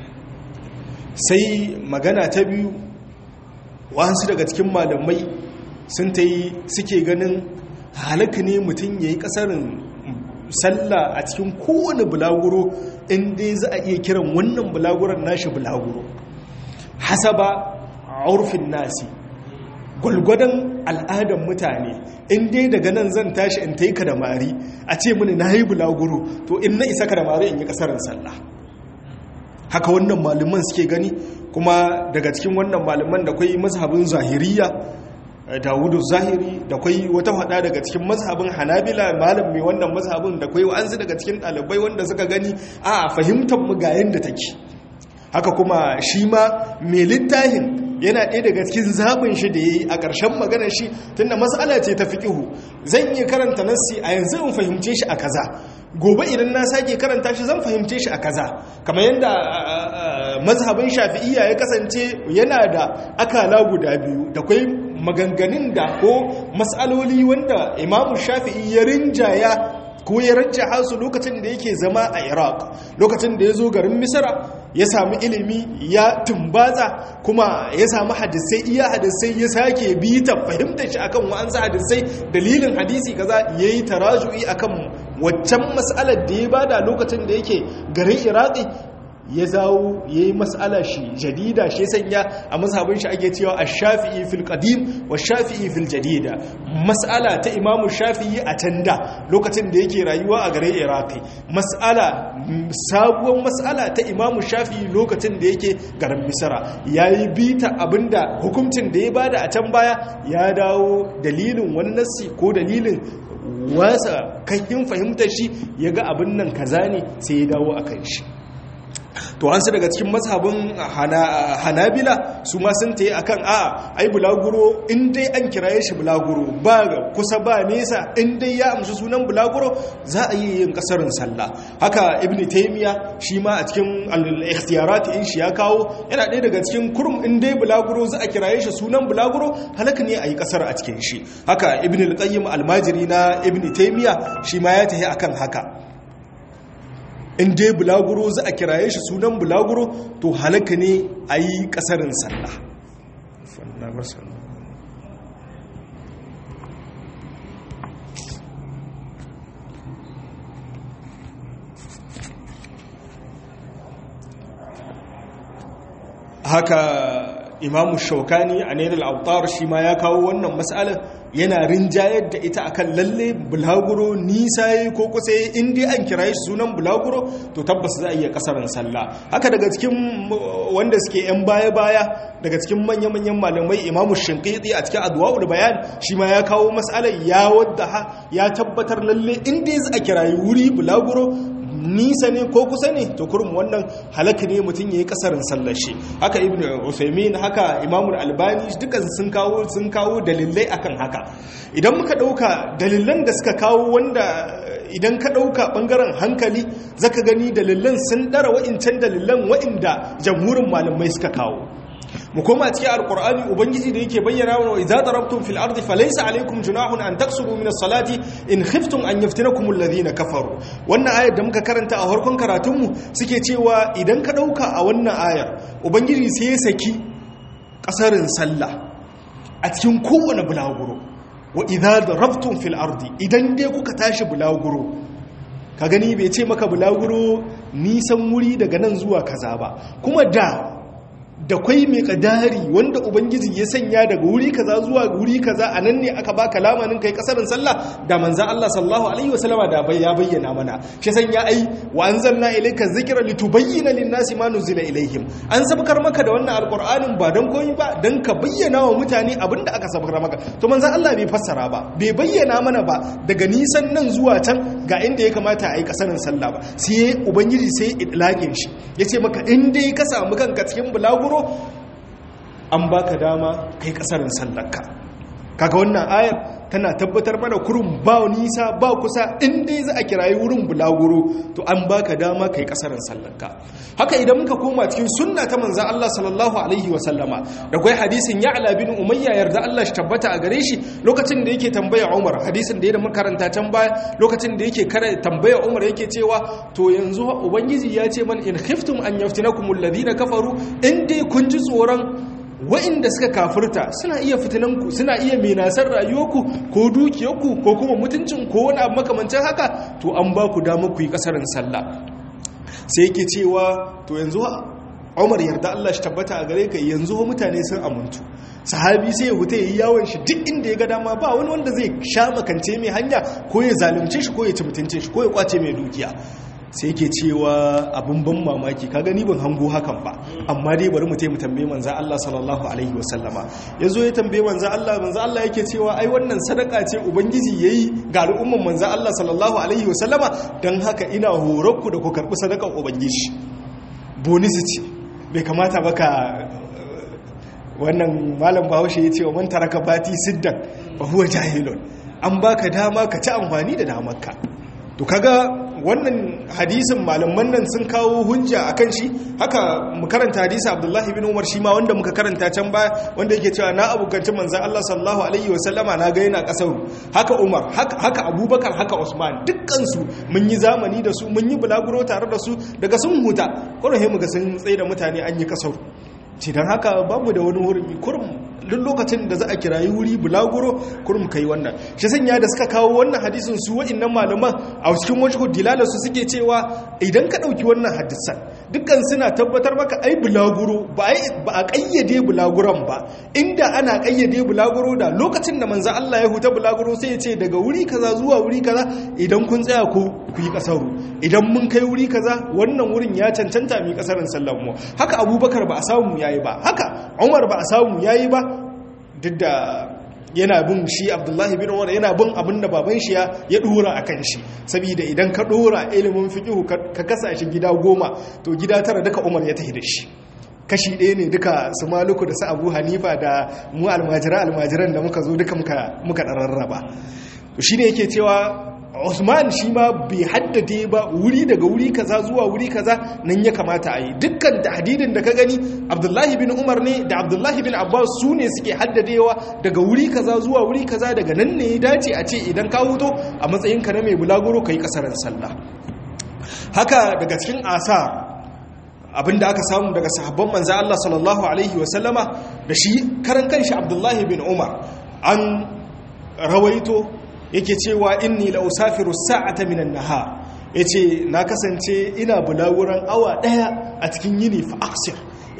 Sai magana ta biyu, wasu daga cikin malamai sun ta yi suke ganin halaka ne mutum ya yi kasarin sallah a cikin kowane bulaguro inda za a iya kiran wannan bulaguron nashi bulaguro hasaba urfin nasi, gwalgwadon al'adar mutane. Inda daga nan zan tashi in ta yi kadamari a ce mini na yi bulaguro, to in na isa kadamari in yi kasarin sallah. Haka wannan malaman suke gani. Kuma daga cikin wannan malaman da kwai mazhabin zahiriya, Dawudu Zahiri, da kwai wata hada daga cikin mazhabin Hanabila, malam mai wannan mazhabin da kwai wa'ansu daga cikin ɗalibai wanda suka gani a fahimtar mu ga yanda take. Haka kuma shi ma mai littafin yana ɗaya daga cikin zaɓin shi da ya yi a ƙarshen maganar shi, tunda matsala ce ta fiƙihu. Zan iya karanta nassi a yanzu in fahimce shi a kaza, gobe idan na sake karanta shi zan fahimce shi a kaza. Kamar yadda mazhabin Shafi'iyya ya kasance yana da akala guda biyu, da kwai maganganun da ko matsaloli wanda Imamu Shafi'i ya rinjaya ko ya rajjaha su lokacin da yake zama a Iraq, lokacin da ya zo garin Misra ya sami ilimi ya tumbatsa, kuma ya sami hadisai, iya hadisai ya sake bita fahimtar shi akan wa'ansu hadisai, dalilin hadisi kaza yayi taraju'i akan waccan mas'alar da ya bada lokacin da yake garin Iraqi, ya zawo ya yi matsala shi jadida, shi sanya a mazhabin shi ake cewa a shafi'i fil qadim wa shafi'i fil jadida. Matsala ta Imamu Shafi'i a tanda lokacin da yake rayuwa a garin Iraki, sabuwar matsala ta Imamu Shafi'i lokacin da yake garin Misra. Ya yi bita abinda hukuncin da ya bada a can baya, ya dawo dalilin wani nassi ko dalilin wasa kayin fahimtar shi, ya ga abin nan kaza ne sai ya dawo a kan shi. To an su daga cikin mazhabin Hanabila su ma sun tayi akan ai bulaguro in dai an kiraye shi bulaguro, ba kusa ba nesa, in dai ya amsa sunan bulaguro za a yi yin kasarin sallah. Haka Ibn Taymiyyah shi ma a cikin al-ikhtiyarat in shi ya kawo, yana ɗaya daga cikin kurum in dai bulaguro za a kiraye shi sunan bulaguro, halaka ne a yi kasar a cikin shi. Haka Ibn al-Qayyim al-Majri na Ibn Taymiyyah shi ma ya tayi akan haka. In dai bulaguro za a kiraye shi sunan bulaguro, to halaka ne a yi kasarin sallah. haka imamu shaukani a nailul autar shi ma ya kawo wannan mas'alar yana rinjayar da ita akan lalle bulaguro nisa yi ko kusa yi inda an kira shi sunan bulaguro to tabbas za a iya kasarin sallah. Haka daga cikin wanda suke yan baya-baya daga cikin manya-manyan malamai imamu shinqiti a cikin adwa'ul bayan shi ma ya kawo mas'alar ya tabbatar lalle inda za a kira yi wuri bulaguro nisa ne ko kusa ne to kurum wannan halaka ne mutum yayi kasarin sallar shi. Haka ibnu usaymin haka imamul albani dukan sun kawo dalilai akan haka. Idan muka dauka dalilan da suka kawo wanda idan ka dauka bangaren hankali zaka gani dalilan sun dara wa'incan dalilan wa'inda jamhurin malamai suka kawo. mu koma cikin alqur'ani ubangiji da yake bayyana wa idza darabtum fil ardi falaysa alaykum junahun an taqsuru min as-salati in khiftum an yaftinakum alladhina kafaru. Wannan ayar da muka karanta a farkon karatunmu suke cewa idan ka dauka a wannan ayar ubangiji sai ya saki kasarin sallah a cikin kowane bulaguro. Wa idza darabtum fil ardi idan dai kuka tashi bulaguro ka gani bai ce maka bulaguro nisan wuri daga nan zuwa kaza ba, kuma da kwai mai kadari wanda ubangiji ya sanya daga wuri kaza zuwa wuri kaza anan ne aka baka lamanin kai kasarin sallah da manzon Allah sallallahu alaihi wasallama da ya bayyana mana shi sanya ai wa anzalna ilayka dhikra litubayyana lin-nasi ma nuzila ilaihim. An sabkar maka da wannan alqur'anin ba dan koyi ba dan ka bayyana wa mutane abinda aka sabkar maka. To manzon Allah bai fassara ba, bai bayyana mana ba daga nisan nan zuwa can ga inda ya kamata a yi kasarin sallah ba, sai ubangiji sai idlaqin shi yace maka in dai ka samu kanka cikin bulaguro an baka dama kai kasarin sallarka. Kaga wannan ayar tana tabbatar mana kurum ba nisa ba kusa in dai za a kirayi wurin bulaguro to an baka dama kai kasarin sallarka. Haka idan muka koma cikin sunna ta manzon Allah sallallahu alaihi wasallama da kai hadisin Ya'la bin Umayya yarda Allah shi tabbata a gare shi lokacin da yake tambaya Umar, hadisin da ya makaranta can baya lokacin da yake tambaya Umar yake cewa to yanzu ubangiji ya ce man in khiftum an yaftinakumul ladina kafaru, in dai kun ji tsoron wa'inda suka kafirta suna iya fitinanku, suna iya menasar rayuwarku ko dukiyarku ko kuma mutuncin ko wani abu makamancin haka, to an ba ku dama ku yi kasarin sallah. Sai yake cewa to yanzu Umar yarda Allah shi tabbata a gare ka, yanzu mutane sun amuntu. Sahabi sai ya huta yi yawon shi duk inda ya ga dama, ba wani wanda zai sha makance mai hanya ko ya zalunce shi ko ya ci mutuncin shi ko ya kwace mai dukiya. Sai yake cewa abin ban mamaki, ka gani ban hango hakan ba, amma dai bari mu tambaye manzo Allah sallallahu alaihi wasallama. Yazo ya tambaye manzo Allah yake cewa ai wannan sadaka ce ubangiji yayi ga al'umman manzo Allah sallallahu alaihi wasallama, dan haka ina horarku da ku karbi sadakar ubangiji. Bonus ce, bai kamata ba ka wannan malam Bahaushe ya ce wa man taraka bati siddan fa huwa jahilun. An baka dama ka ci amfani da damarka. To kaga wannan hadisin malaman nan sun kawo hujja akan shi. Haka mu karanta hadisi Abdullah ibn Umar shi ma wanda muka karanta can baya wanda yake cewa na abukanci manzon Allah sallallahu alaihi wasallama na ga yana kasaru. Haka Umar, haka Abubakar, haka Usman, dukkan su mun yi zamani da su, mun yi bulaguro tare da su, daga sun huta kuma he muga sun tsaye da mutane an yi kasaru. Ce dan haka babu da wani hurumi kurum duk lokacin da za a kirayi wuri bulaguro kurum kai wannan. Shi sanya da suka kawo wannan hadisin su wa'annan malaman a cikin wajhu dilala su suke cewa idan ka dauki wannan hadisan dukkan suna tabbatar maka ai bulaguro ba a kayyade bulaguron ba. Inda ana kayyade bulaguro da lokacin da manzo Allah ya huta bulaguro sai ya ce daga wuri kaza zuwa wuri kaza idan kun tsaya ku yi kasaru, idan mun kai wuri kaza wannan wurin ya cancanta mu kasarin sallar mu. Haka Abubakar ba a samu yayi ba, haka Umar ba a samu yayi ba, duk da yana bin shi Abdullahi bin Umar yana bin abin da baban shi ya dora akan shi, saboda idan ka dora ilimin fiqh ka kasa shi gida 10 to gida 9 duka Umar ya tafi da shi, kashi ɗaya ne duka su Maluku da su Abu Hanifa da mu almajiran da muka zo duka muka ɗararraba. To shine yake cewa Usman shi ma bai haddade ba wuri daga wuri kaza zuwa wuri kaza nan ya kamata a yi. Dukkan tahdidin da ka gani Abdullahi bin Umar ne da Abdullahi bin Abbas su ne suke haddadewa daga wuri kaza zuwa wuri kaza, daga nan ne ya dace a ce idan ka huto a matsayinka na mai bulaguro ka yi kasarin sallah. Haka daga cikin asar abinda aka samu daga sahabban manzo Allah sallallahu alaihi wasallama da shi karan kanshi Abdullahi bin Umar an rawaito yake cewa inni la usafiru sa'ata minan nahar, yace na kasance ina bulaguran awa daya a cikin yini fa aksir,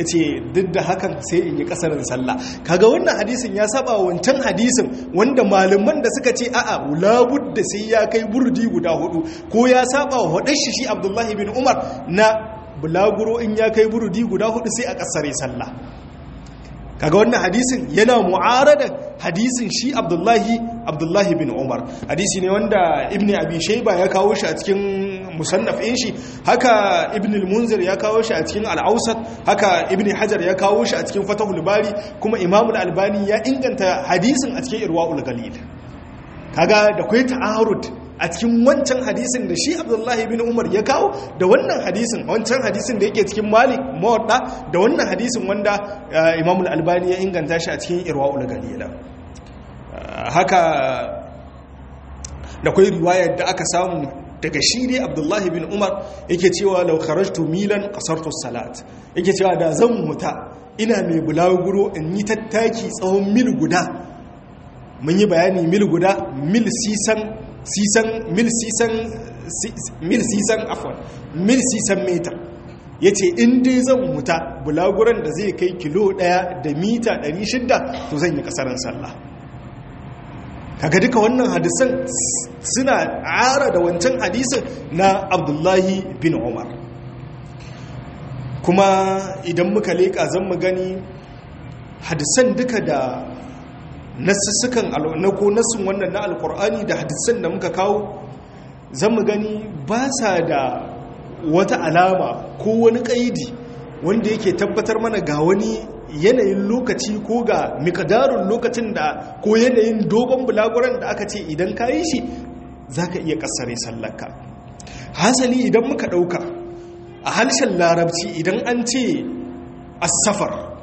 yace duk da hakan sai in yi kasarin sallah. Kaga wannan hadisin ya saba wancan hadisin wanda malaman da suka ce a'a labudda sai ya kai burdi guda 4 ko ya saba wa hadar shi Abdullahi bin Umar na bulaguro in ya kai burudi guda 4 sai a kasare sallah. Kaga wannan hadisin yana mu'arada hadisin shi Abdullahi bin Umar. Hadisi ne wanda Ibn Abi Shayba ya kawo shi a cikin musannaf ɗin shi, haka Ibn al-Munzir ya kawo shi a cikin al-Awsat, haka Ibn Hajar ya kawo shi a cikin Fathul Bari, kuma Imam al-Albani ya inganta hadisin a cikin Irwaul Ghalil. Kaga da kai ta'arud a cikin wancan hadisin da shi Abdullahi bin Umar ya kawo da wannan hadisin, wancan hadisin da yake cikin Malik Muwatta da wannan hadisin wanda Imam al-Albani ya inganta shi a cikin Irwaul Ghalil. Haka da kai riwayar da aka samu daga shi ne Abdullahi bin Umar yake cewa law kharajtu milan qasartu salat, yake cewa da zan muta ina mai bulaguro in yi tattaki tsawon mil guda. Mun yi bayani mil guda mil sisan metar. Ya ce in dai zan muta bulaguran da zai kai kilo 1 da mita 600 to zan yi kasarar sallah. Kaga duka wannan hadisan suna ara da wancan hadisin na Abdullahi bin Umar. Kuma idan muka leƙa zan mu gani hadisan duka da nasussukan ko nasun wannan na alkur'ani da hadisan da muka kawo zan mu gani ba sa da wata alama ko wani ƙaidi wanda yake tabbatar mana ga wani yanayin lokaci ko ga miƙadarun lokacin da ko yanayin dogon bulaguran da aka ce idan ka yi shi za ka iya ƙasare sallaka. Hasali idan muka ɗauka a harshen larabci idan an ce asafar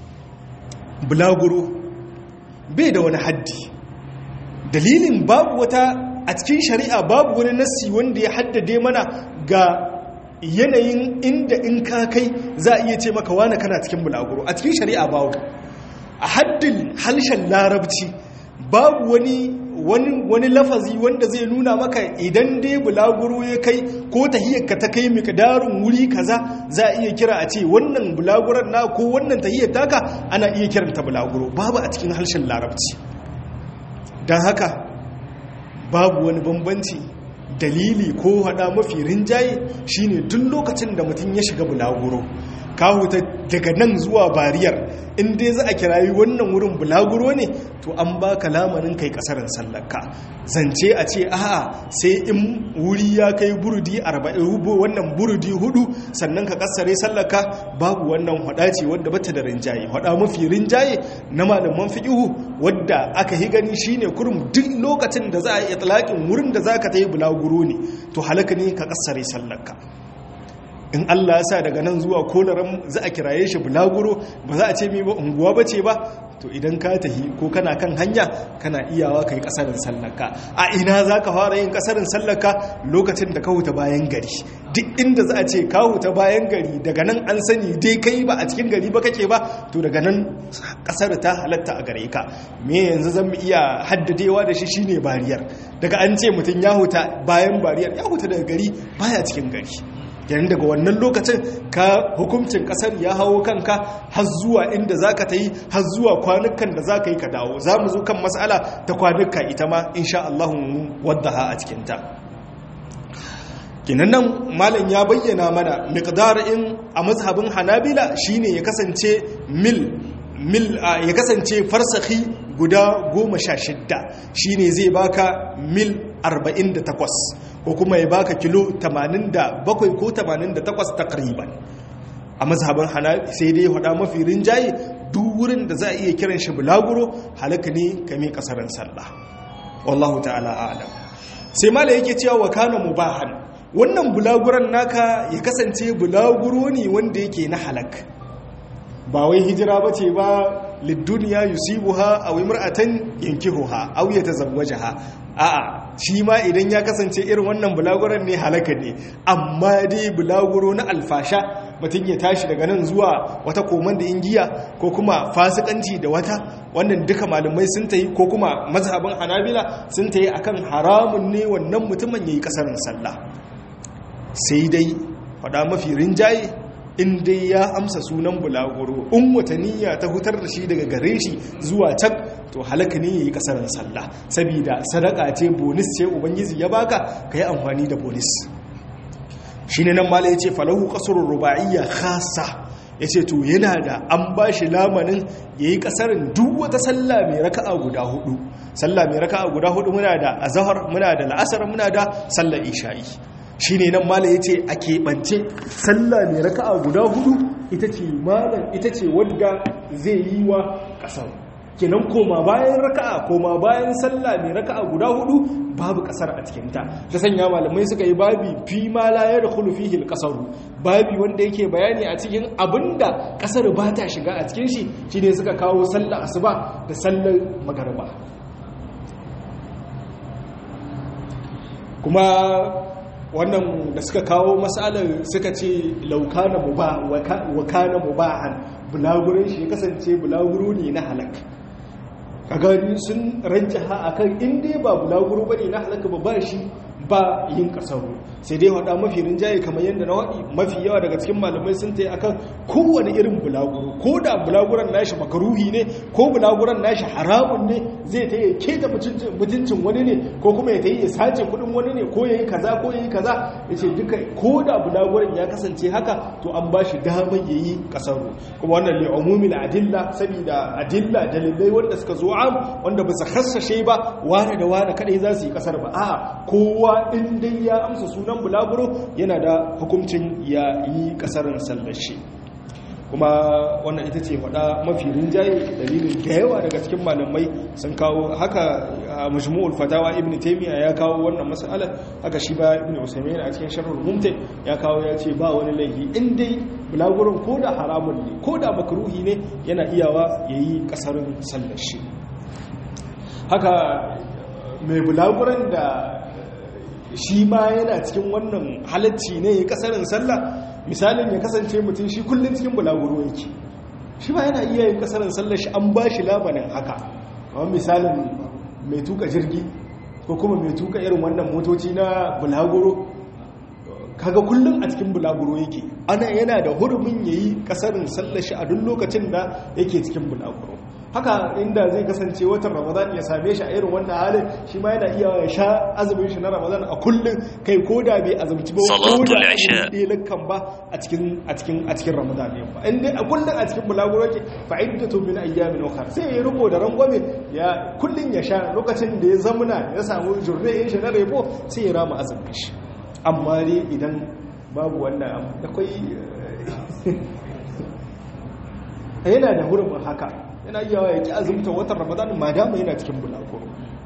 bulaguro bai da wani haddi. Dalilin babu wata a cikin shari'a babu wani nassi wanda ya haddade mana ga yanayin inda in ka kai za a iya ce maka wane kana cikin bulaguro. A cikin shari'a babu. A haddin harshen larabci babu wani lafazi wanda zai nuna maka idan dai bulaguro ya kai ko tahiyyarka ta kai miqdarin wuri kaza za a iya kira a ce wannan bulaguran na ko wannan tahiyyar taka ana iya kiranta bulaguro. Babu a cikin harshen larabci. Don haka babu wani bambanci. Dalili ko hada mafi rinjaye shine duk lokacin da mutum ya shiga bulaguro ka huta daga nan zuwa bariyar in dai za a kirayi wannan wurin bulaguro ne to an baka lamarin kai kasarin sallarka. Zance a ce a'a sai in wuri ya kai burudi 40 wannan burudi 4 sannan ka kasare sallarka, babu wannan hada ce wadda bata da rinjaye. Hada mafi rinjaye na malaman fiqhu wadda aka yi gani shine kurum duk lokacin da za a yi itlaqin wurin da zaka tayi bulaguro ne to halaka ne ka kasare sallarka. In Allah ya sa daga nan zuwa kolaran za a kiraye shi bulaguro ba za a ce mi ba unguwa bace ba to idan ka tahi ko kana kan hanya kana iyawa kai kasarin sallaka. A ina zaka fara yin kasarin sallaka? Lokacin da ka huta bayan gari. Duk inda za a ce ka huta bayan gari daga nan an sani dai kai ba a cikin gari ba kake ba to daga nan kasar ta halatta a gare ka. Me yanzu zan iya haddadewa da shi shine bariyar. Daga an ce mutum ya huta bayan bariyar ya huta daga gari baya cikin gari. Yayin daga wannan lokacin ka hukuncin kasar ya hawo kanka har zuwa inda zaka tayi har zuwa kwanukan da zaka yi ka dawo. Zamu zo kan mas'ala ta kwanuka ita ma insha Allah waddaha a cikin ta. Kinan nan malam ya bayyana mana miqdarin a mazhabin Hanabila shine ya kasance ya kasance farsakhi guda 16 shine zai baka mil 48 ko kuma ya baka kilo 87 ko 88 takriban. A mazhabin Hanafi sai dai hada mafi rinjaye duk wurin da za a iya kiran shi bulaguro halaka ne kame kasaran sallah. Wallahu ta'ala a'lam. Sai mala yake cewa wa kana mubahan. Wannan bulaguran naka ya kasance bulaguro ne wanda yake na halak. Ba wai hijira bace ba lidduniya yusibuha aw imra'atan yankihuha aw yatazawwajaha. A'a, shi ma idan ya kasance irin wannan bulaguran ne halaka ne, amma dai bulaguro na alfasha mutum ya tashi daga nan zuwa wata koman da ingiya ko kuma fasikanci da wata, wannan duka malamai sun tayi ko kuma mazhabin Hanabila sun tayi akan haramun ne wannan mutumin yayi kasarin sallah. Sai dai fada mafi rinjaye in dai ya amsa sunan bulaguro in wata niyya ta hutar da shi daga gare shi zuwa can to halaka ne yayi kasarin sallah saboda sadaka ce bonus ce ubangiji ya baka kai amfani da bonus shine nan mala yace falahu qasrur ruba'iyya khassa yace to yana da an bashi lamanin yayi kasarin duk wata sallah mai raka'a guda hudu sallah mai raka'a guda hudu muna da azhar muna da al'asr muna da sallar isha'i shine nan mala yace a keɓance sallah mai raka'a guda hudu ita ce wadda zai yi wa kasar kenan koma bayan raka'a koma bayan sallah mai raka'a guda hudu babu kasar a cikinta ta sanya malamai suka yi babi fi ma la yadkhulu fihi al-qasr babi wanda yake bayani a cikin abinda kasar ba ta shiga a cikin shi shine suka kawo sallar asuba da sallar magariba kuma wannan da suka kawo matsalar suka ce laukana wa kana mubahan bulagurin shi kasance bulaguro ne na halak kaga sun ranjaha akan inda ba bulaguro bane na halaka ba shi ba yin kasaru sai dai hada mafi rinjaye kamar yadda na wadi mafi yawa daga cikin malamai sun tayi akan kowane irin bulaguro ko da bulaguran nashi makaruhi ne ko bulaguran nashi haramun ne zai tayi keta mutuncin wani ne ko kuma ya tayi ya sace kudin wani ne ko yayi kaza yace duka ko da bulaguran ya kasance haka to an bashi damar yayi kasaru kuma wannan li umumil adilla saboda adilla dalilai wanda suka zo am wanda ba su hassashe ba wani da wani kadai za su yi kasar ba a'a kowa in dai ya amsa sunan bulaguro yana da hukuncin ya yi kasarin sallar shi kuma wannan ita ce faɗa mafi rinjaye dalilin da yawa daga cikin malamai sun kawo haka majmu'ul fatawa ibn taymiya ya kawo wannan mas'ala haka shi ba ibn usaymin a cikin sharhul mumti ya kawo ya ce ba wani laifi in dai bulaguron ko da haramun ne ko da makruhi ne yana iyawa yayi kasarin sallar shi haka mai bulaguron da shi ma yana cikin wannan halacci ne ya kasarin sallah misalin ya kasance mutum shi kullum cikin bulaguro yake shi ma yana iya yin kasarin sallah shi an ba shi labanin haka kamar misalin mai tuka jirgi ko kuma mai tuka irin wannan motoci na bulaguro kaga kullum a cikin bulaguro yake yana da hurumin yayi kasarin sallah shi a duk lokacin da yake cikin bulaguro haka inda zai kasance watan ramadan ya same shi a irin wannan halin shi ma yana iya ya sha azumin shi na ramadan a kullum kai ko da bai azumci ba ko da bai lakkan ba a cikin ramadan ne ba inda a kullum a cikin bulaguro ke fa'idatu min ayyamin ukhra sai ya rubo da rangwame ya kullum ya sha lokacin da ya zamuna ya samu jurriyin shi na rebo sai ya rama azumin shi amma dai idan babu wannan akwai yana da hurumin haka yana iya ya ki azumta watan ramadan ma dama yana cikin bulaguro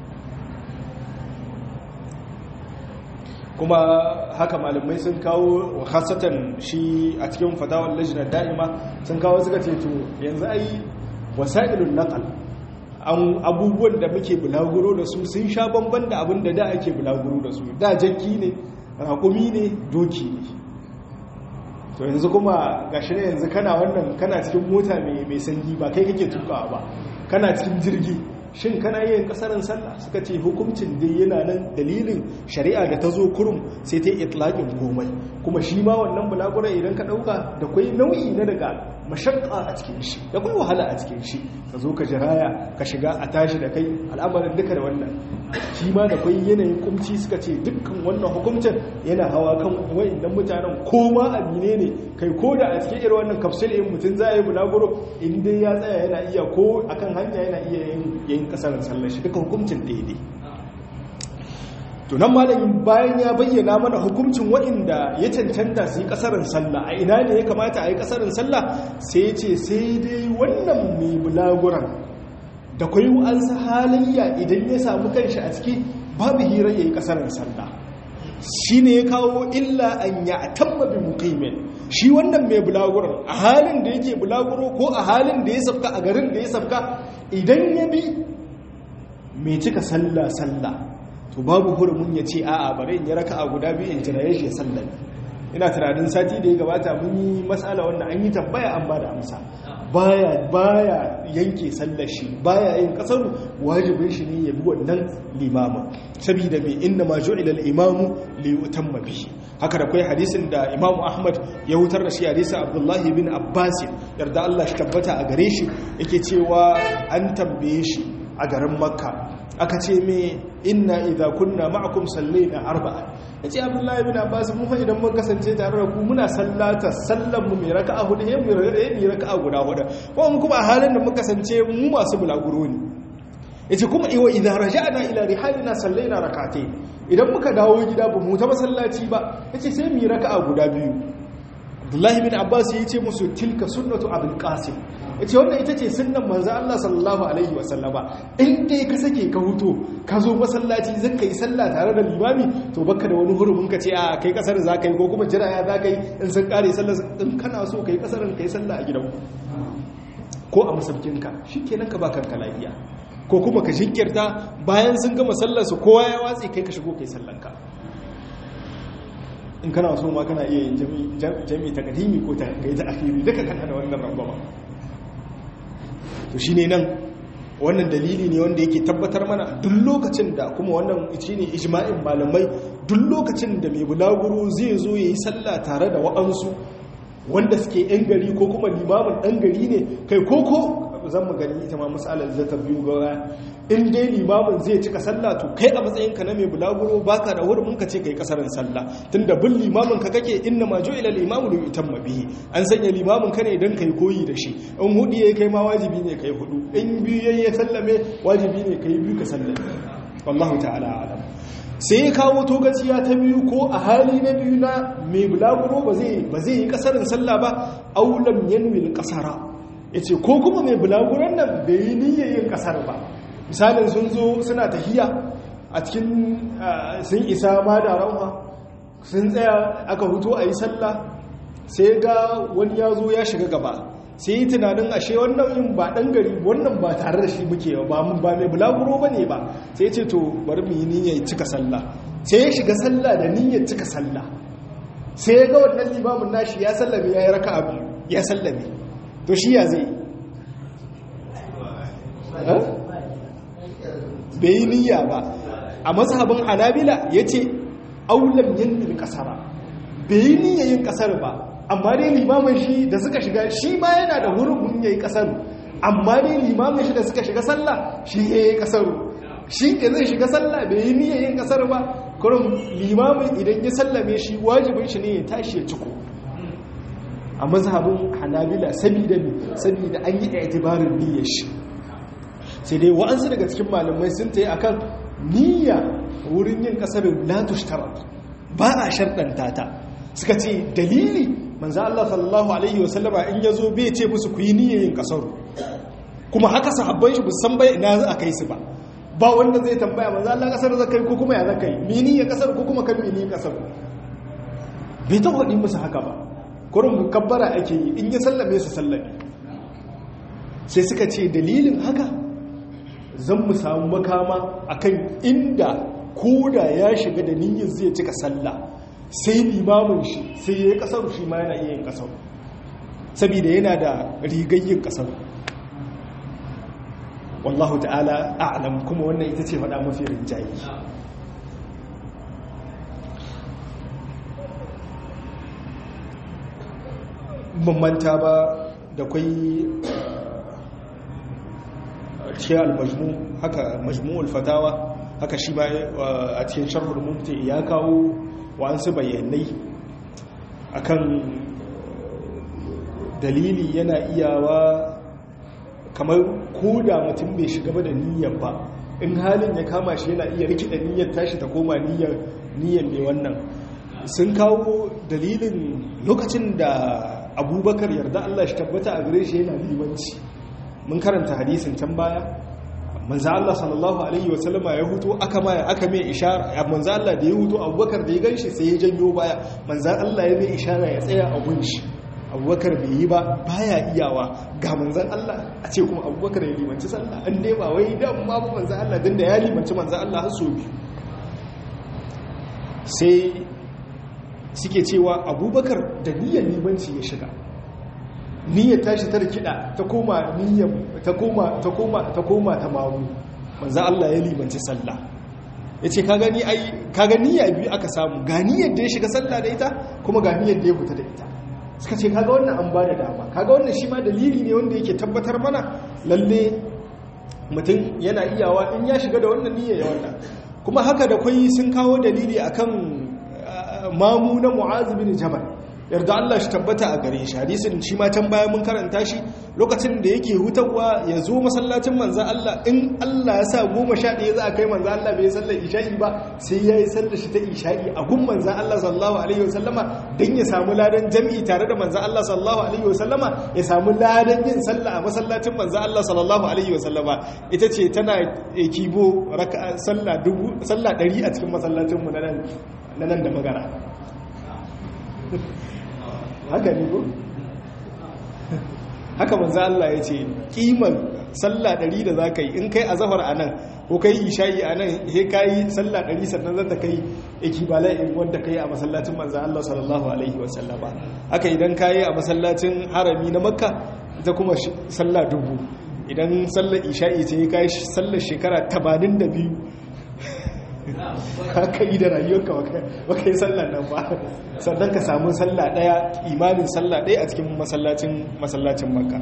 kuma haka malamai sun kawo hasatan shi a cikin fatawar lajinar da'ima sun kawo suka ce to yanzu ai wasa'ilun naqal an abubuwan da muke bulaguro da su sun sha bamban da abin da da ake bulaguro da su da jakki ne raƙumi ne doki ne to yanzu kuma gashi ne yanzu kana cikin mota mai sanyi ba kai kake tukawa ba kana cikin jirgi shin kana yin kasarin sallah suka ce hukuncin dai yana nan dalilin shari'a da ta zo kurum sai ta yi itlaqin komai kuma shi ma wannan bulagura idan ka dauka da kai nau'i na daga mashaqqa a cikin shi da kai wahala a cikin shi ka zo ka jiraya ka shiga a tashi da kai al'amarin duka da wannan shi ma da kai yanayin kumci suka ce dukkan wannan hukuncin yana hawa kan wayannan mutanen ko ma abine ne kai ko da a cikin irin wannan kapsul din mutun zai yi bulaguro in dai ya tsaya yana iya ko akan hanya yana iya yin kasarin sallar shi duka hukuncin daidai to nan malamin bayan ya bayyana mana hukuncin waɗanda ya cancanta su yi kasarin sallah a ina ne ya kamata a yi kasarin sallah sai ya ce sai dai wannan mai bulaguran da kwai wa'ansu halayya idan ya samu kanshi a ciki babu hira ya yi kasarin sallah shi ne ya kawo illa an ya tamma bi muqimin shi wannan mai bulaguran a halin da yake bulaguro ko a halin da ya safka a garin da ya safka idan ya bi mai cika sallah to babu hurumin ya ce a'a bari in yi raka'a guda biyu in jira shi ya sallah ina tunanin sati da ya gabata mun yi mas'ala wannan an yi tambaya an ba da amsa baya yanke sallar shi baya yin kasar wajibin shi ne ya bi wannan limamin saboda mai inna ma ju'ila al-imamu li yutamma bihi haka da kai hadisin da Imam Ahmad ya hutar da shi hadisin Abdullahi bin Abbas yarda Allah shi tabbata a gare shi yake cewa an tambaye shi a garin Makka aka ce me inna idza kunna ma'akum sallaina arba'a yace Abdullahi bin Abbas mu fa idan mun kasance tare da ku muna sallata sallan mu mai raka'a hudu ne mai raka'a guda hudu ko mu kuma a halin da muka kasance mu masu bulaguro ne yace kuma iwa idza raja'na ila rihalina sallaina rak'atayn idan muka dawo gida ba mu ta masallaci ba yace sai mu yi raka'a guda biyu Abdullahi bin Abbas yace musu tilka sunnatu Abul Qasim yace wannan ita ce sunnan manzo Allah sallallahu alaihi wasallama in dai ka sake ka huto ka zo masallaci zaka yi sallah tare da limami to baka da wani hurumin ka ce a kai kasar zaka yi ko kuma jira ya zaka yi in sun kare sallar in kana so kai kasarin kai sallah a gidanku ko a masaukinka shikenan ka ba kanka lafiya ko kuma ka jinkirta bayan sun gama sallar su kowa ya watsi kai ka shigo kai sallanka in kana so ma kana iya yin jami'i ta kadimi ko ta kai ta akhiri duka kana da wannan rangwama to shine nan wannan dalili ne wanda yake tabbatar mana duk lokacin da kuma wannan shine ijma'in malamai duk lokacin da mai bulaguro zai zo yayi sallah tare da wa'ansu wanda suke yan gari ko kuma limamin dan gari ne kai koko zan mu gani ita ma mas'alar da ta biyu ga in dai limamin zai cika sallah to kai a matsayinka na mai bulaguro baka da hurumin ka ce kai kasarin sallah tunda bin limamin ka kake inna ma ju'ila al-imamu li yutamma bihi an sanya limamin ka ne dan kai koyi da shi in hudu yayi kai ma wajibi ne kai hudu in biyu yayi sallame wajibi ne kai biyu ka sallame wallahu ta'ala alam sai ya kawo togaciya ta biyu ko a hali na biyu na mai bulaguro ba zai yi kasarin sallah ba aulam yanwil kasara yace ko kuma mai bulaguron nan bai yi niyyar yin kasar ba misalin sun zo suna tahiya a cikin sun isa ma da rauha sun tsaya aka hutu a yi sallah sai ga wani ya zo ya shiga gaba sai yi tunanin ashe wannan yin ba ɗan gari wannan ba tare da shi muke ba mai bulaguro ba ne ba sai ce to bari mu yi niyyar cika sallah sai ya shiga sallah da niyyar cika sallah sai ya ga wannan limamin nashi ya sallame ya yi raka'a biyu ya sallame to shi ya zai bai yi niyya ba a mazhabin Hanabila yace aulam yanil kasara bai yi niyyar yin kasar ba amma dai limamin shi da suka shiga shi ma yana da hurumin yayi kasar amma dai limamin shi da suka shiga sallah shi yayi kasar shi ke zai shiga sallah bai yi niyyar yin kasar ba kurum limamin idan ya sallame shi wajibin shi ne ya tashi ya ciko a mazhabin Hanabila saboda an yi i'tibarin niyyar shi sai dai wa'ansu daga cikin malamai sun tayi akan niyya wurin yin kasar la tushtarat ba a sharɗanta ta suka ce dalili manzo Allah sallallahu alaihi wasallama in yazo bai ce musu ku yi niyyar yin kasar kuma haka sahabban shi san bai ina za a kai su ba wanda zai tambaya manzo Allah kasar zakai ko kuma ya zakai mini ya kasar ko kuma kan mini kasar bai ta faɗi musu haka ba kurin mukabbara ake yi in ya sallame su sallame sai suka ce dalilin haka zan mu samu makama akan inda koda ya shiga da niyyar zai cika sallah sai limamin shi sai ya yi kasar shi ma yana iya yin kasar saboda yana da rigayyin kasar wallahu ta'ala a'lam kuma wannan ita ce faɗa mafi rinjaye manta ba da kwai cikin al-majmu haka majmu'ul fatawa haka shi ba a cikin sharhul mumti ya kawo wa'ansu bayanai akan dalili yana iyawa kamar koda mutum bai shiga ba da niyyar ba in halin ya kama shi yana iya rikida niyyar tashi ta koma niyyar mai wannan sun kawo dalilin lokacin da abubakar yarda Allah shi tabbata a gare shi yana limanci mun karanta hadisin can baya manzo Allah sallallahu alaihi wasallama ya huto aka mai ishara manzo Allah da ya huto abubakar da ya ganshi sai ya janyo baya manzo Allah ya mai ishara ya tsaya a gunshi abubakar bai yi ba baya iyawa ga manzan Allah a ce kuma abubakar ya limanci sallah an dai ba wai dan ma ba manzan Allah din da ya limanci manzan Allah har so biyu sai suke cewa abubakar da niyyar limanci ya shiga niyyar tashi ta rikida ta koma niyyar ta koma ta mamu manzan Allah ya limanci sallah yace ka gani ya biyu aka samu ga niyyar da ya shiga sallah da ita kuma ga niyyar da ya fita da ita suka ce kaga wannan an bada dama kaga wannan shi ma dalili ne wanda yake tabbatar mana lalle mutum yana iyawa in ya shiga da wannan niyyar ya wannan kuma haka da kai sun kawo dalili akan mamu na Mu'az bin Jabal yarda Allah shi tabbata a gare shi hadisin shi ma can baya mun karanta shi lokacin da yake hutawa ya zo masallacin manzo Allah in Allah ya sa 11 za a kai manzo Allah bai sallar isha'i ba sai yayi sallar shi ta isha'i a gun manzo Allah sallallahu alaihi wasallama dan ya samu ladan jami'i tare da manzo Allah sallallahu alaihi wasallama ya samu ladan yin sallah a masallacin manzo Allah sallallahu alaihi wasallama ita ce tana kibo raka'a sallah 100 a cikin masallacin mu na nan da magana haka ne ko haka manzo Allah ya ce kimar sallah 100 da zaka yi in kai azhar anan ko kai isha'i anan he kai sallah 100 sannan zata kai equivalent wanda kai a masallacin manzo Allah sallallahu alaihi wasallama haka idan kai a masallacin harami na makka ita kuma sallah 1000 idan sallar isha'i ce kai sallar shekara 82 haka yi da rayuwarka baka yi sallah nan ba sannan ka samu sallah daya imanin sallah daya a cikin masallacin makka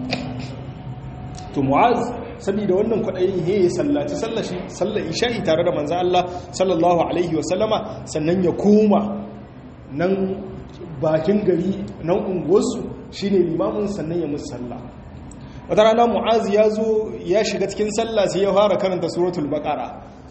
to Mu'az saboda wannan kwadayin he sallaci sallar isha'i tare da manzo Allah sallallahu alaihi wasallama sannan ya koma nan bakin gari nan unguwarsu shine limamin sannan ya musu sallah wata rana Mu'az ya zo ya shiga cikin sallah sai ya fara karanta suratul baqara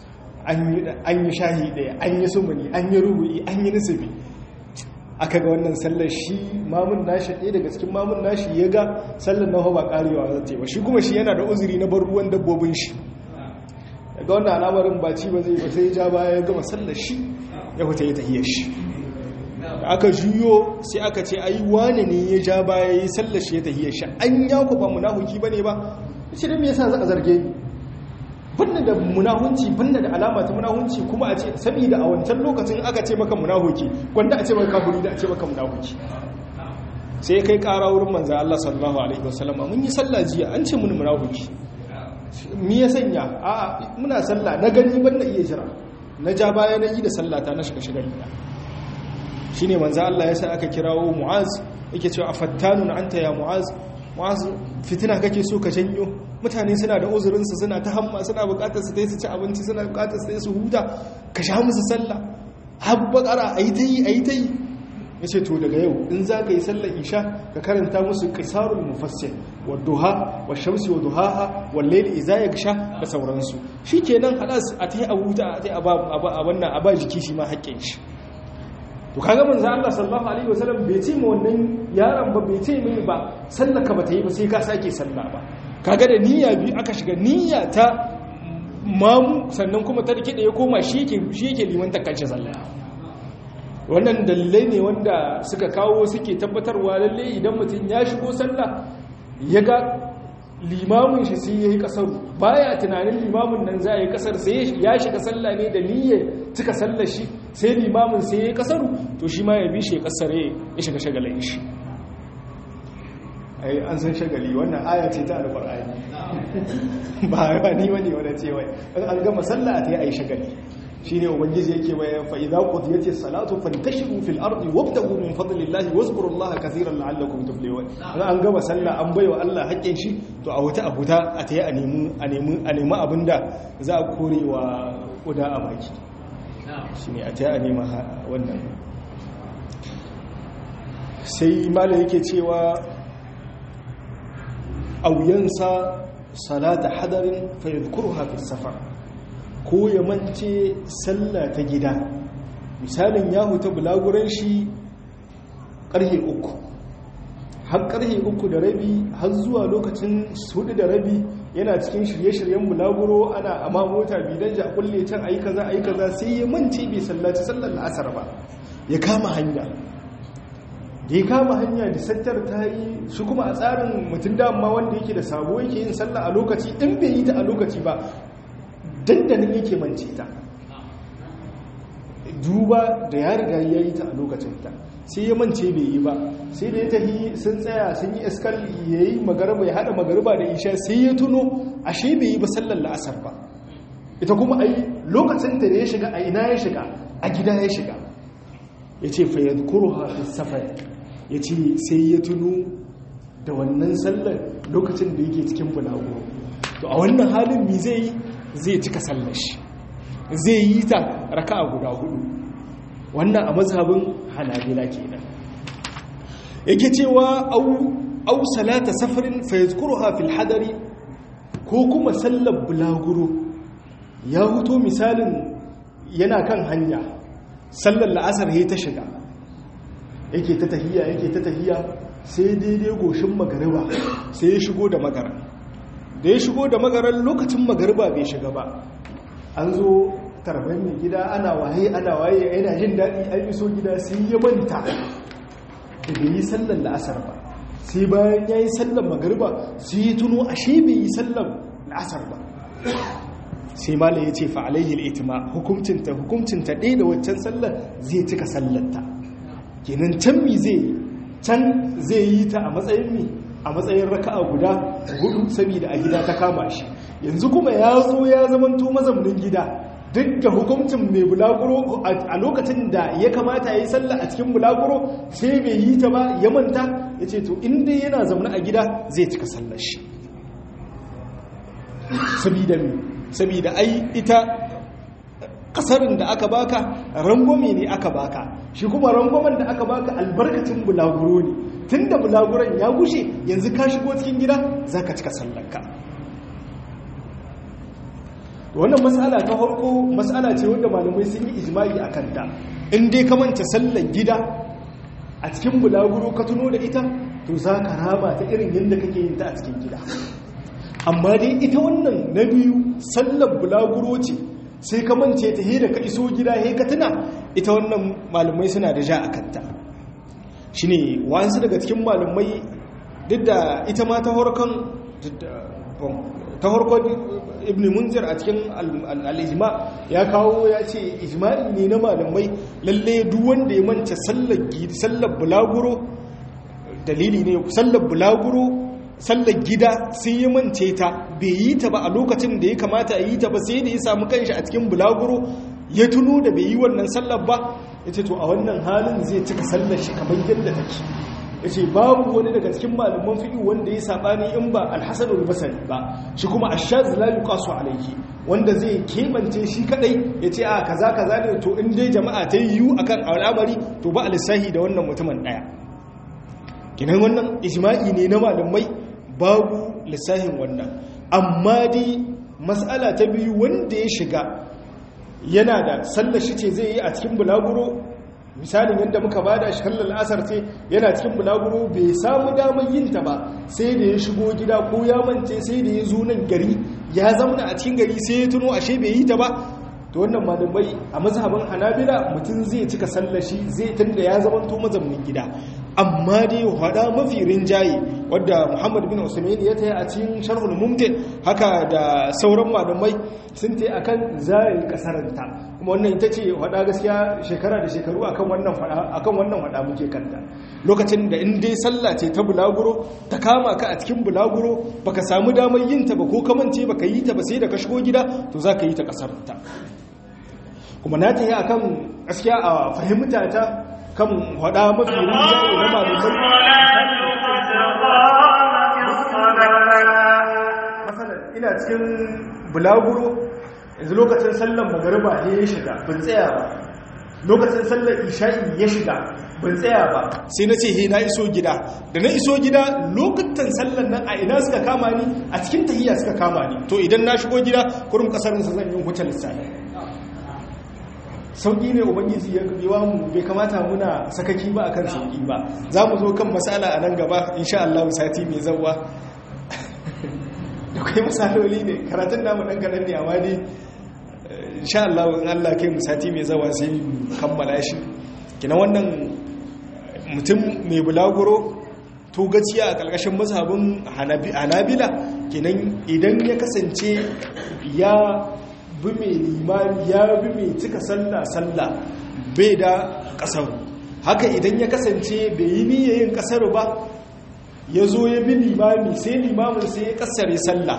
an yi shahi ɗaya an yi sumuni an yi rubu'i an yi nisibi aka ga wannan sallar shi mamun nashi ɗaya daga cikin mamun nashi ya ga sallar na ba ƙarewa zai ba shi kuma shi yana da uzuri na bar ruwan dabbobin shi daga wannan al'amarin baci ba zai ba sai ja baya ya gama sallar shi ya fita ya tahiyar shi da aka juyo sai aka ce ai wane ne ya ja baya ya yi sallar shi ya tahiyar shi an ya ku ba munafuki bane ba shi da me yasa za a zarge ni banna da munahunci banna da alama ta munahunci kuma a ce saboda a wancan lokacin aka ce maka munahuki wanda a ce maka kafiri da a ce maka munahuki sai kai ƙara wurin manzo Allah sallallahu alaihi wasallam mun yi sallah jiya an ce mun munahuki me ya sanya a muna sallah na gani banna iya jira na ja baya na yi da sallata na shiga gida shine manzo Allah ya sa aka kirawo Mu'az yake cewa afattanun anta ya Mu'az fitina kake so ka janyo mutane suna da uzurinsu suna ta hamma suna bukatar su su ci abinci suna bukatar su huta ka sha musu sallah habba ƙara a yi ta yi ya ce to daga yau in za ka yi sallar isha ka karanta musu ƙisarul mufassir wa duha wa shamsi wa duhaha wa laili iza ya sha da sauransu shi kenan hadas a ta yi a huta a ta yi a wannan a ba jiki shi ma haƙƙin shi to kaga manzo Allah sallallahu alaihi wasallam bai ce ma wannan yaron ba bai ce mai ba sallaka ba ta yi ba sai ka sake sallah ba kaga da niyya biyu aka shiga niyya ta mamu sannan kuma ta rike da ya koma shi yake liman ta kanshi sallah wannan dalilai ne wanda suka kawo suke tabbatarwa lalle idan mutum ya shigo sallah ya ga limamin shi sai yayi kasar baya tunanin limamin nan za yi kasar sai ya shiga sallah ne da niyyar cika sallar shi sai limamin sai yayi kasar to shi ma ya bi shi kasare ya shiga shagalin shi ai an san shagali wannan aya ce ta alqur'ani ba ni wani wanda ce wai an gama sallah ta yi ai shagali shine ubangiji yake bayan fa idza qudiyatis salatu fantashiru fil ardi wabtagu min fadlillahi wazkurullaha kaseeran la'allakum tuflihun an gama sallah an baiwa Allah haƙƙin shi to a wuta abuta a tayi a nemi abinda za a korewa kuda a baki shine a tayi a nemi wannan sai malai yake cewa auyansa salata hadarin fa yadhkuruha fi safar ko ya mance sallah ta gida misalin ya huta bulaguran shi ƙarfe 3 har ƙarfe 3:30 har zuwa lokacin 4:30 yana cikin shirye-shiryen bulaguro ana amma mota bidan ja kulle can ayi kaza sai ya mance bai sallaci sallar asar ba ya kama hanya da ya kama hanya da sattar ta yi shi kuma a tsarin mutum dama wanda yake da sabo yake yin sallah a lokaci in bai yi ta a lokaci ba dandanin yake mance ta duba da ya riga ya yi ta a lokacin ta sai ya mance bai yi ba sai da ya tafi sun tsaya sun yi iskal ya yi magarba ya haɗa magarba da isha sai ya tuno ashe bai yi ba sallar la'asar ba ita kuma ai lokacin da ya shiga a ina ya shiga a gida ya shiga yace fa yadhkuruha fi safar yace sai ya tuno da wannan sallar lokacin da yake cikin bulaguro to a wannan halin mi zai cika sallar shi zai yi ta raka'a guda 4 wannan a mazhabin Hanabila kenan yake cewa au salata safarin fa yadhkuruha fil hadari ko kuma sallar bulaguro ya huto misalin yana kan hanya sallar la'asar ya ta shiga yake ta tahiya sai daidai goshin magariba sai ya shigo da magaran da ya shigo da magaran lokacin magariba bai shiga ba an zo tarban mai gida ana waye yana jin daɗi an iso gida sai ya manta da bai yi sallar la'asar ba sai bayan ya yi sallar magariba sai ya tuno ashe bai yi sallar la'asar ba sai mala ya ce fa'alayhi al'itima hukuncinta ɗaya da waccan sallar zai cika sallarta kenan can zai yi ta a matsayin raka'a guda 4 saboda a gida ta kama shi yanzu kuma ya zo ya zamanto mazaunin gida duk da hukuncin mai bulaguro a lokacin da ya kamata ya yi sallah a cikin bulaguro sai bai yi ta ba ya manta ya ce to inda yana zaune a gida zai cika sallar shi saboda ai ita kasarin da aka baka rangwame ne aka baka shi kuma rangwamen da aka baka albarkacin bulaguro ne tunda bulaguron ya gushe yanzu ka shigo cikin gida zaka cika sallarka wannan mas'ala ta farko mas'ala ce wanda malamai sun yi ijma'i akan ta in dai ka manta sallar gida a cikin bulaguro ka tuno da ita to zaka rama ta irin yadda kake yin ta a cikin gida amma dai ita wannan na biyu sallar bulaguro ce sai ka mance ta da ka iso gida he ka tuna ita wannan malamai suna da ja a kanta shine wasu daga cikin malamai duk da ita ma ta harkon ibn munzir a cikin al-ijma ya kawo ya ce ijma'i ne na malamai lalle duk wanda ya mance sallar bulaguro dalili ne sallar bulaguro sallar gida sai ya mance ta bai yi ta ba a lokacin da ya kamata a yi ta ba sai da ya samu kanshi a cikin bulaguro ya tuno da bai yi wannan sallar ba ya ce to a wannan halin zai cika sallar shi kamar yadda take ya ce babu wani daga cikin malaman fiƙi wanda ya saɓani in ba alhassan al-basri ba shi kuma ashaz la yuqasu alayhi wanda zai kebance shi kadai ya ce a kaza ne to in dai jama'a ta yi akan al'amari to ba alisahi da wannan mutumin daya kinan wannan ijma'i ne na malamai babu lissahin wannan amma dai mas'ala ta biyu wanda ya shiga yana da sallar shi ce zai yi a cikin bulaguro misalin yadda muka bada shi kallon asar ce yana cikin bulaguro bai samu damar yin ta ba sai da ya shigo gida ko ya mance sai da ya zo nan gari ya zamana a cikin gari sai ya tuno ashe bai yi ta ba to wannan malamai a mazhabin Hanabila mutum zai cika sallar shi zai tunda ya zamanto mazaunin gida amma dai hada mafi rinjaye wadda Muhammad bin Usman ya tayi a cikin Sharhul Mumti haka da sauran malamai sun tayi akan zai kasaranta kuma wannan ita ce hada gaskiya shekara da shekaru akan wannan hada muke kanta lokacin da in dai sallah ce ta bulaguro ta kama ka a cikin bulaguro baka samu damar yin ta ba ko kamance baka yi ta ba sai da ka shigo gida to zaka yi ta kasaranta kuma na tayi akan gaskiya a fahimta ta kan hada mafi rinjaye na malamai masalan ina cikin bulaguro yanzu lokacin sallar magariba ya shiga ban tsaya ba lokacin sallar isha'i ya shiga ban tsaya ba sai na ce he na iso gida da na iso gida lokacin sallar nan a ina suka kama ni a cikin tahiyya suka kama ni to idan na shigo gida kurum kasarinsa zan yi hutar lissafi sauƙi ne ubangiji ya gabewa mu bai kamata muna sakaki ba akan sauƙi ba za mu zo kan masala a nan gaba insha Allah sati mai zawa da kai masaloli ne karatun namu ɗan kaɗan ne amma dai insha Allah in Allah kai mu sati mai zawa sai mu kammala shi kina wannan mutum mai bulaguro to gaciya a ƙarƙashin mazhabin Hanabila kenan idan ya kasance ya bi mai limani ya bi mai cika sallah bai da ƙasar haka idan ya kasance bai yi niyyayin ƙasar ba ya zo ya bi limami sai limamin sai ya ƙasare sallah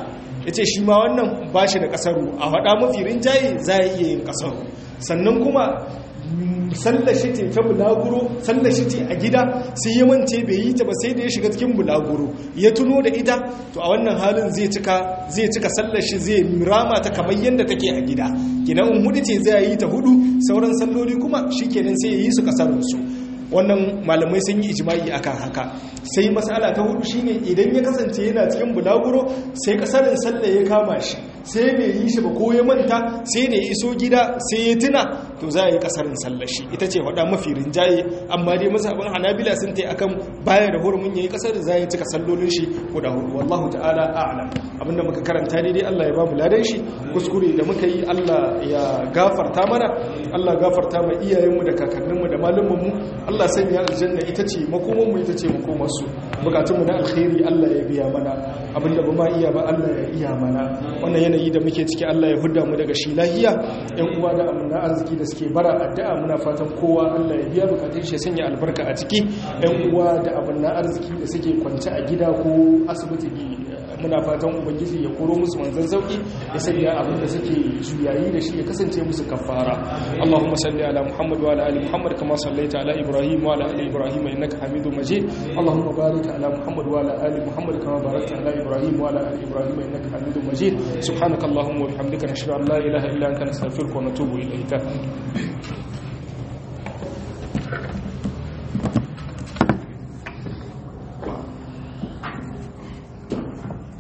yace shi ma wannan ba shi da kasaru a hada mafi rinjaye za a iya yin kasaru. Sannan kuma sallar shi ce ta bulaguro, sallar shi ce a gida sai ya mance bai yi ta ba sai da ya shiga cikin bulaguro ya tuno da ita, to a wannan halin zai cika sallar shi, zai rama ta kamar yadda take a gida. Kenan in hudu ce zai yi ta hudu, sauran salloli kuma shikenan sai ya yi su kasarun su. Wannan malamai sun yi ijma'i akan haka. Sai mas'ala ta hudu shine idan ya kasance yana cikin bulaguro sai kasarin sallah ya kama shi, sai bai yi shi ba ko ya manta, sai da ya iso gida sai ya tuna, to za a yi kasarin sallar shi. Ita ce wada mafi rinjaye, amma dai mazhabin Hanabila sun tai akan baya da hurumin yayi kasar, za ya cika sallolin shi guda hudu. Wallahu ta'ala a'lam. Abinda muka karanta daidai Allah ya ba mu ladan shi, kuskure da muka yi Allah ya gafarta mana, Allah gafarta ma iyayenmu da kakanninmu da malumanmu, Allah sanya aljanna ita ce makomanmu, ita ce makomarsu. Bukatunmu na alkhairi Allah ya biya mana, abinda ba ma iya ba Allah ya iya mana. Wannan yanayi da muke ciki Allah ya hudda mu daga shi lahiya. Yan uwa da amana arziki da suke bara addu'a, muna fatan kowa Allah ya biya bukatun shi, sanya albarka a ciki. Yan uwa da amana arziki da suke kwance a gida ko asibiti, muna fatan ubangiji ya koro musu manzan sauki, ya sanya abin da suke juyayi da shi ya kasance musu kafara. Allahumma salli ala Muhammad wa ala ali Muhammad kama sallaita ala Ibrahim wa ala ali Ibrahim innaka Hamidum Majid. Allahumma barik ala Muhammad wa ala ali Muhammad kama barakta ala Ibrahim wa ala ali Ibrahim innaka Hamidum Majid. Subhanakallahumma wa bihamdika nashhadu an la ilaha illa anta nastaghfiruka wa natubu ilayk.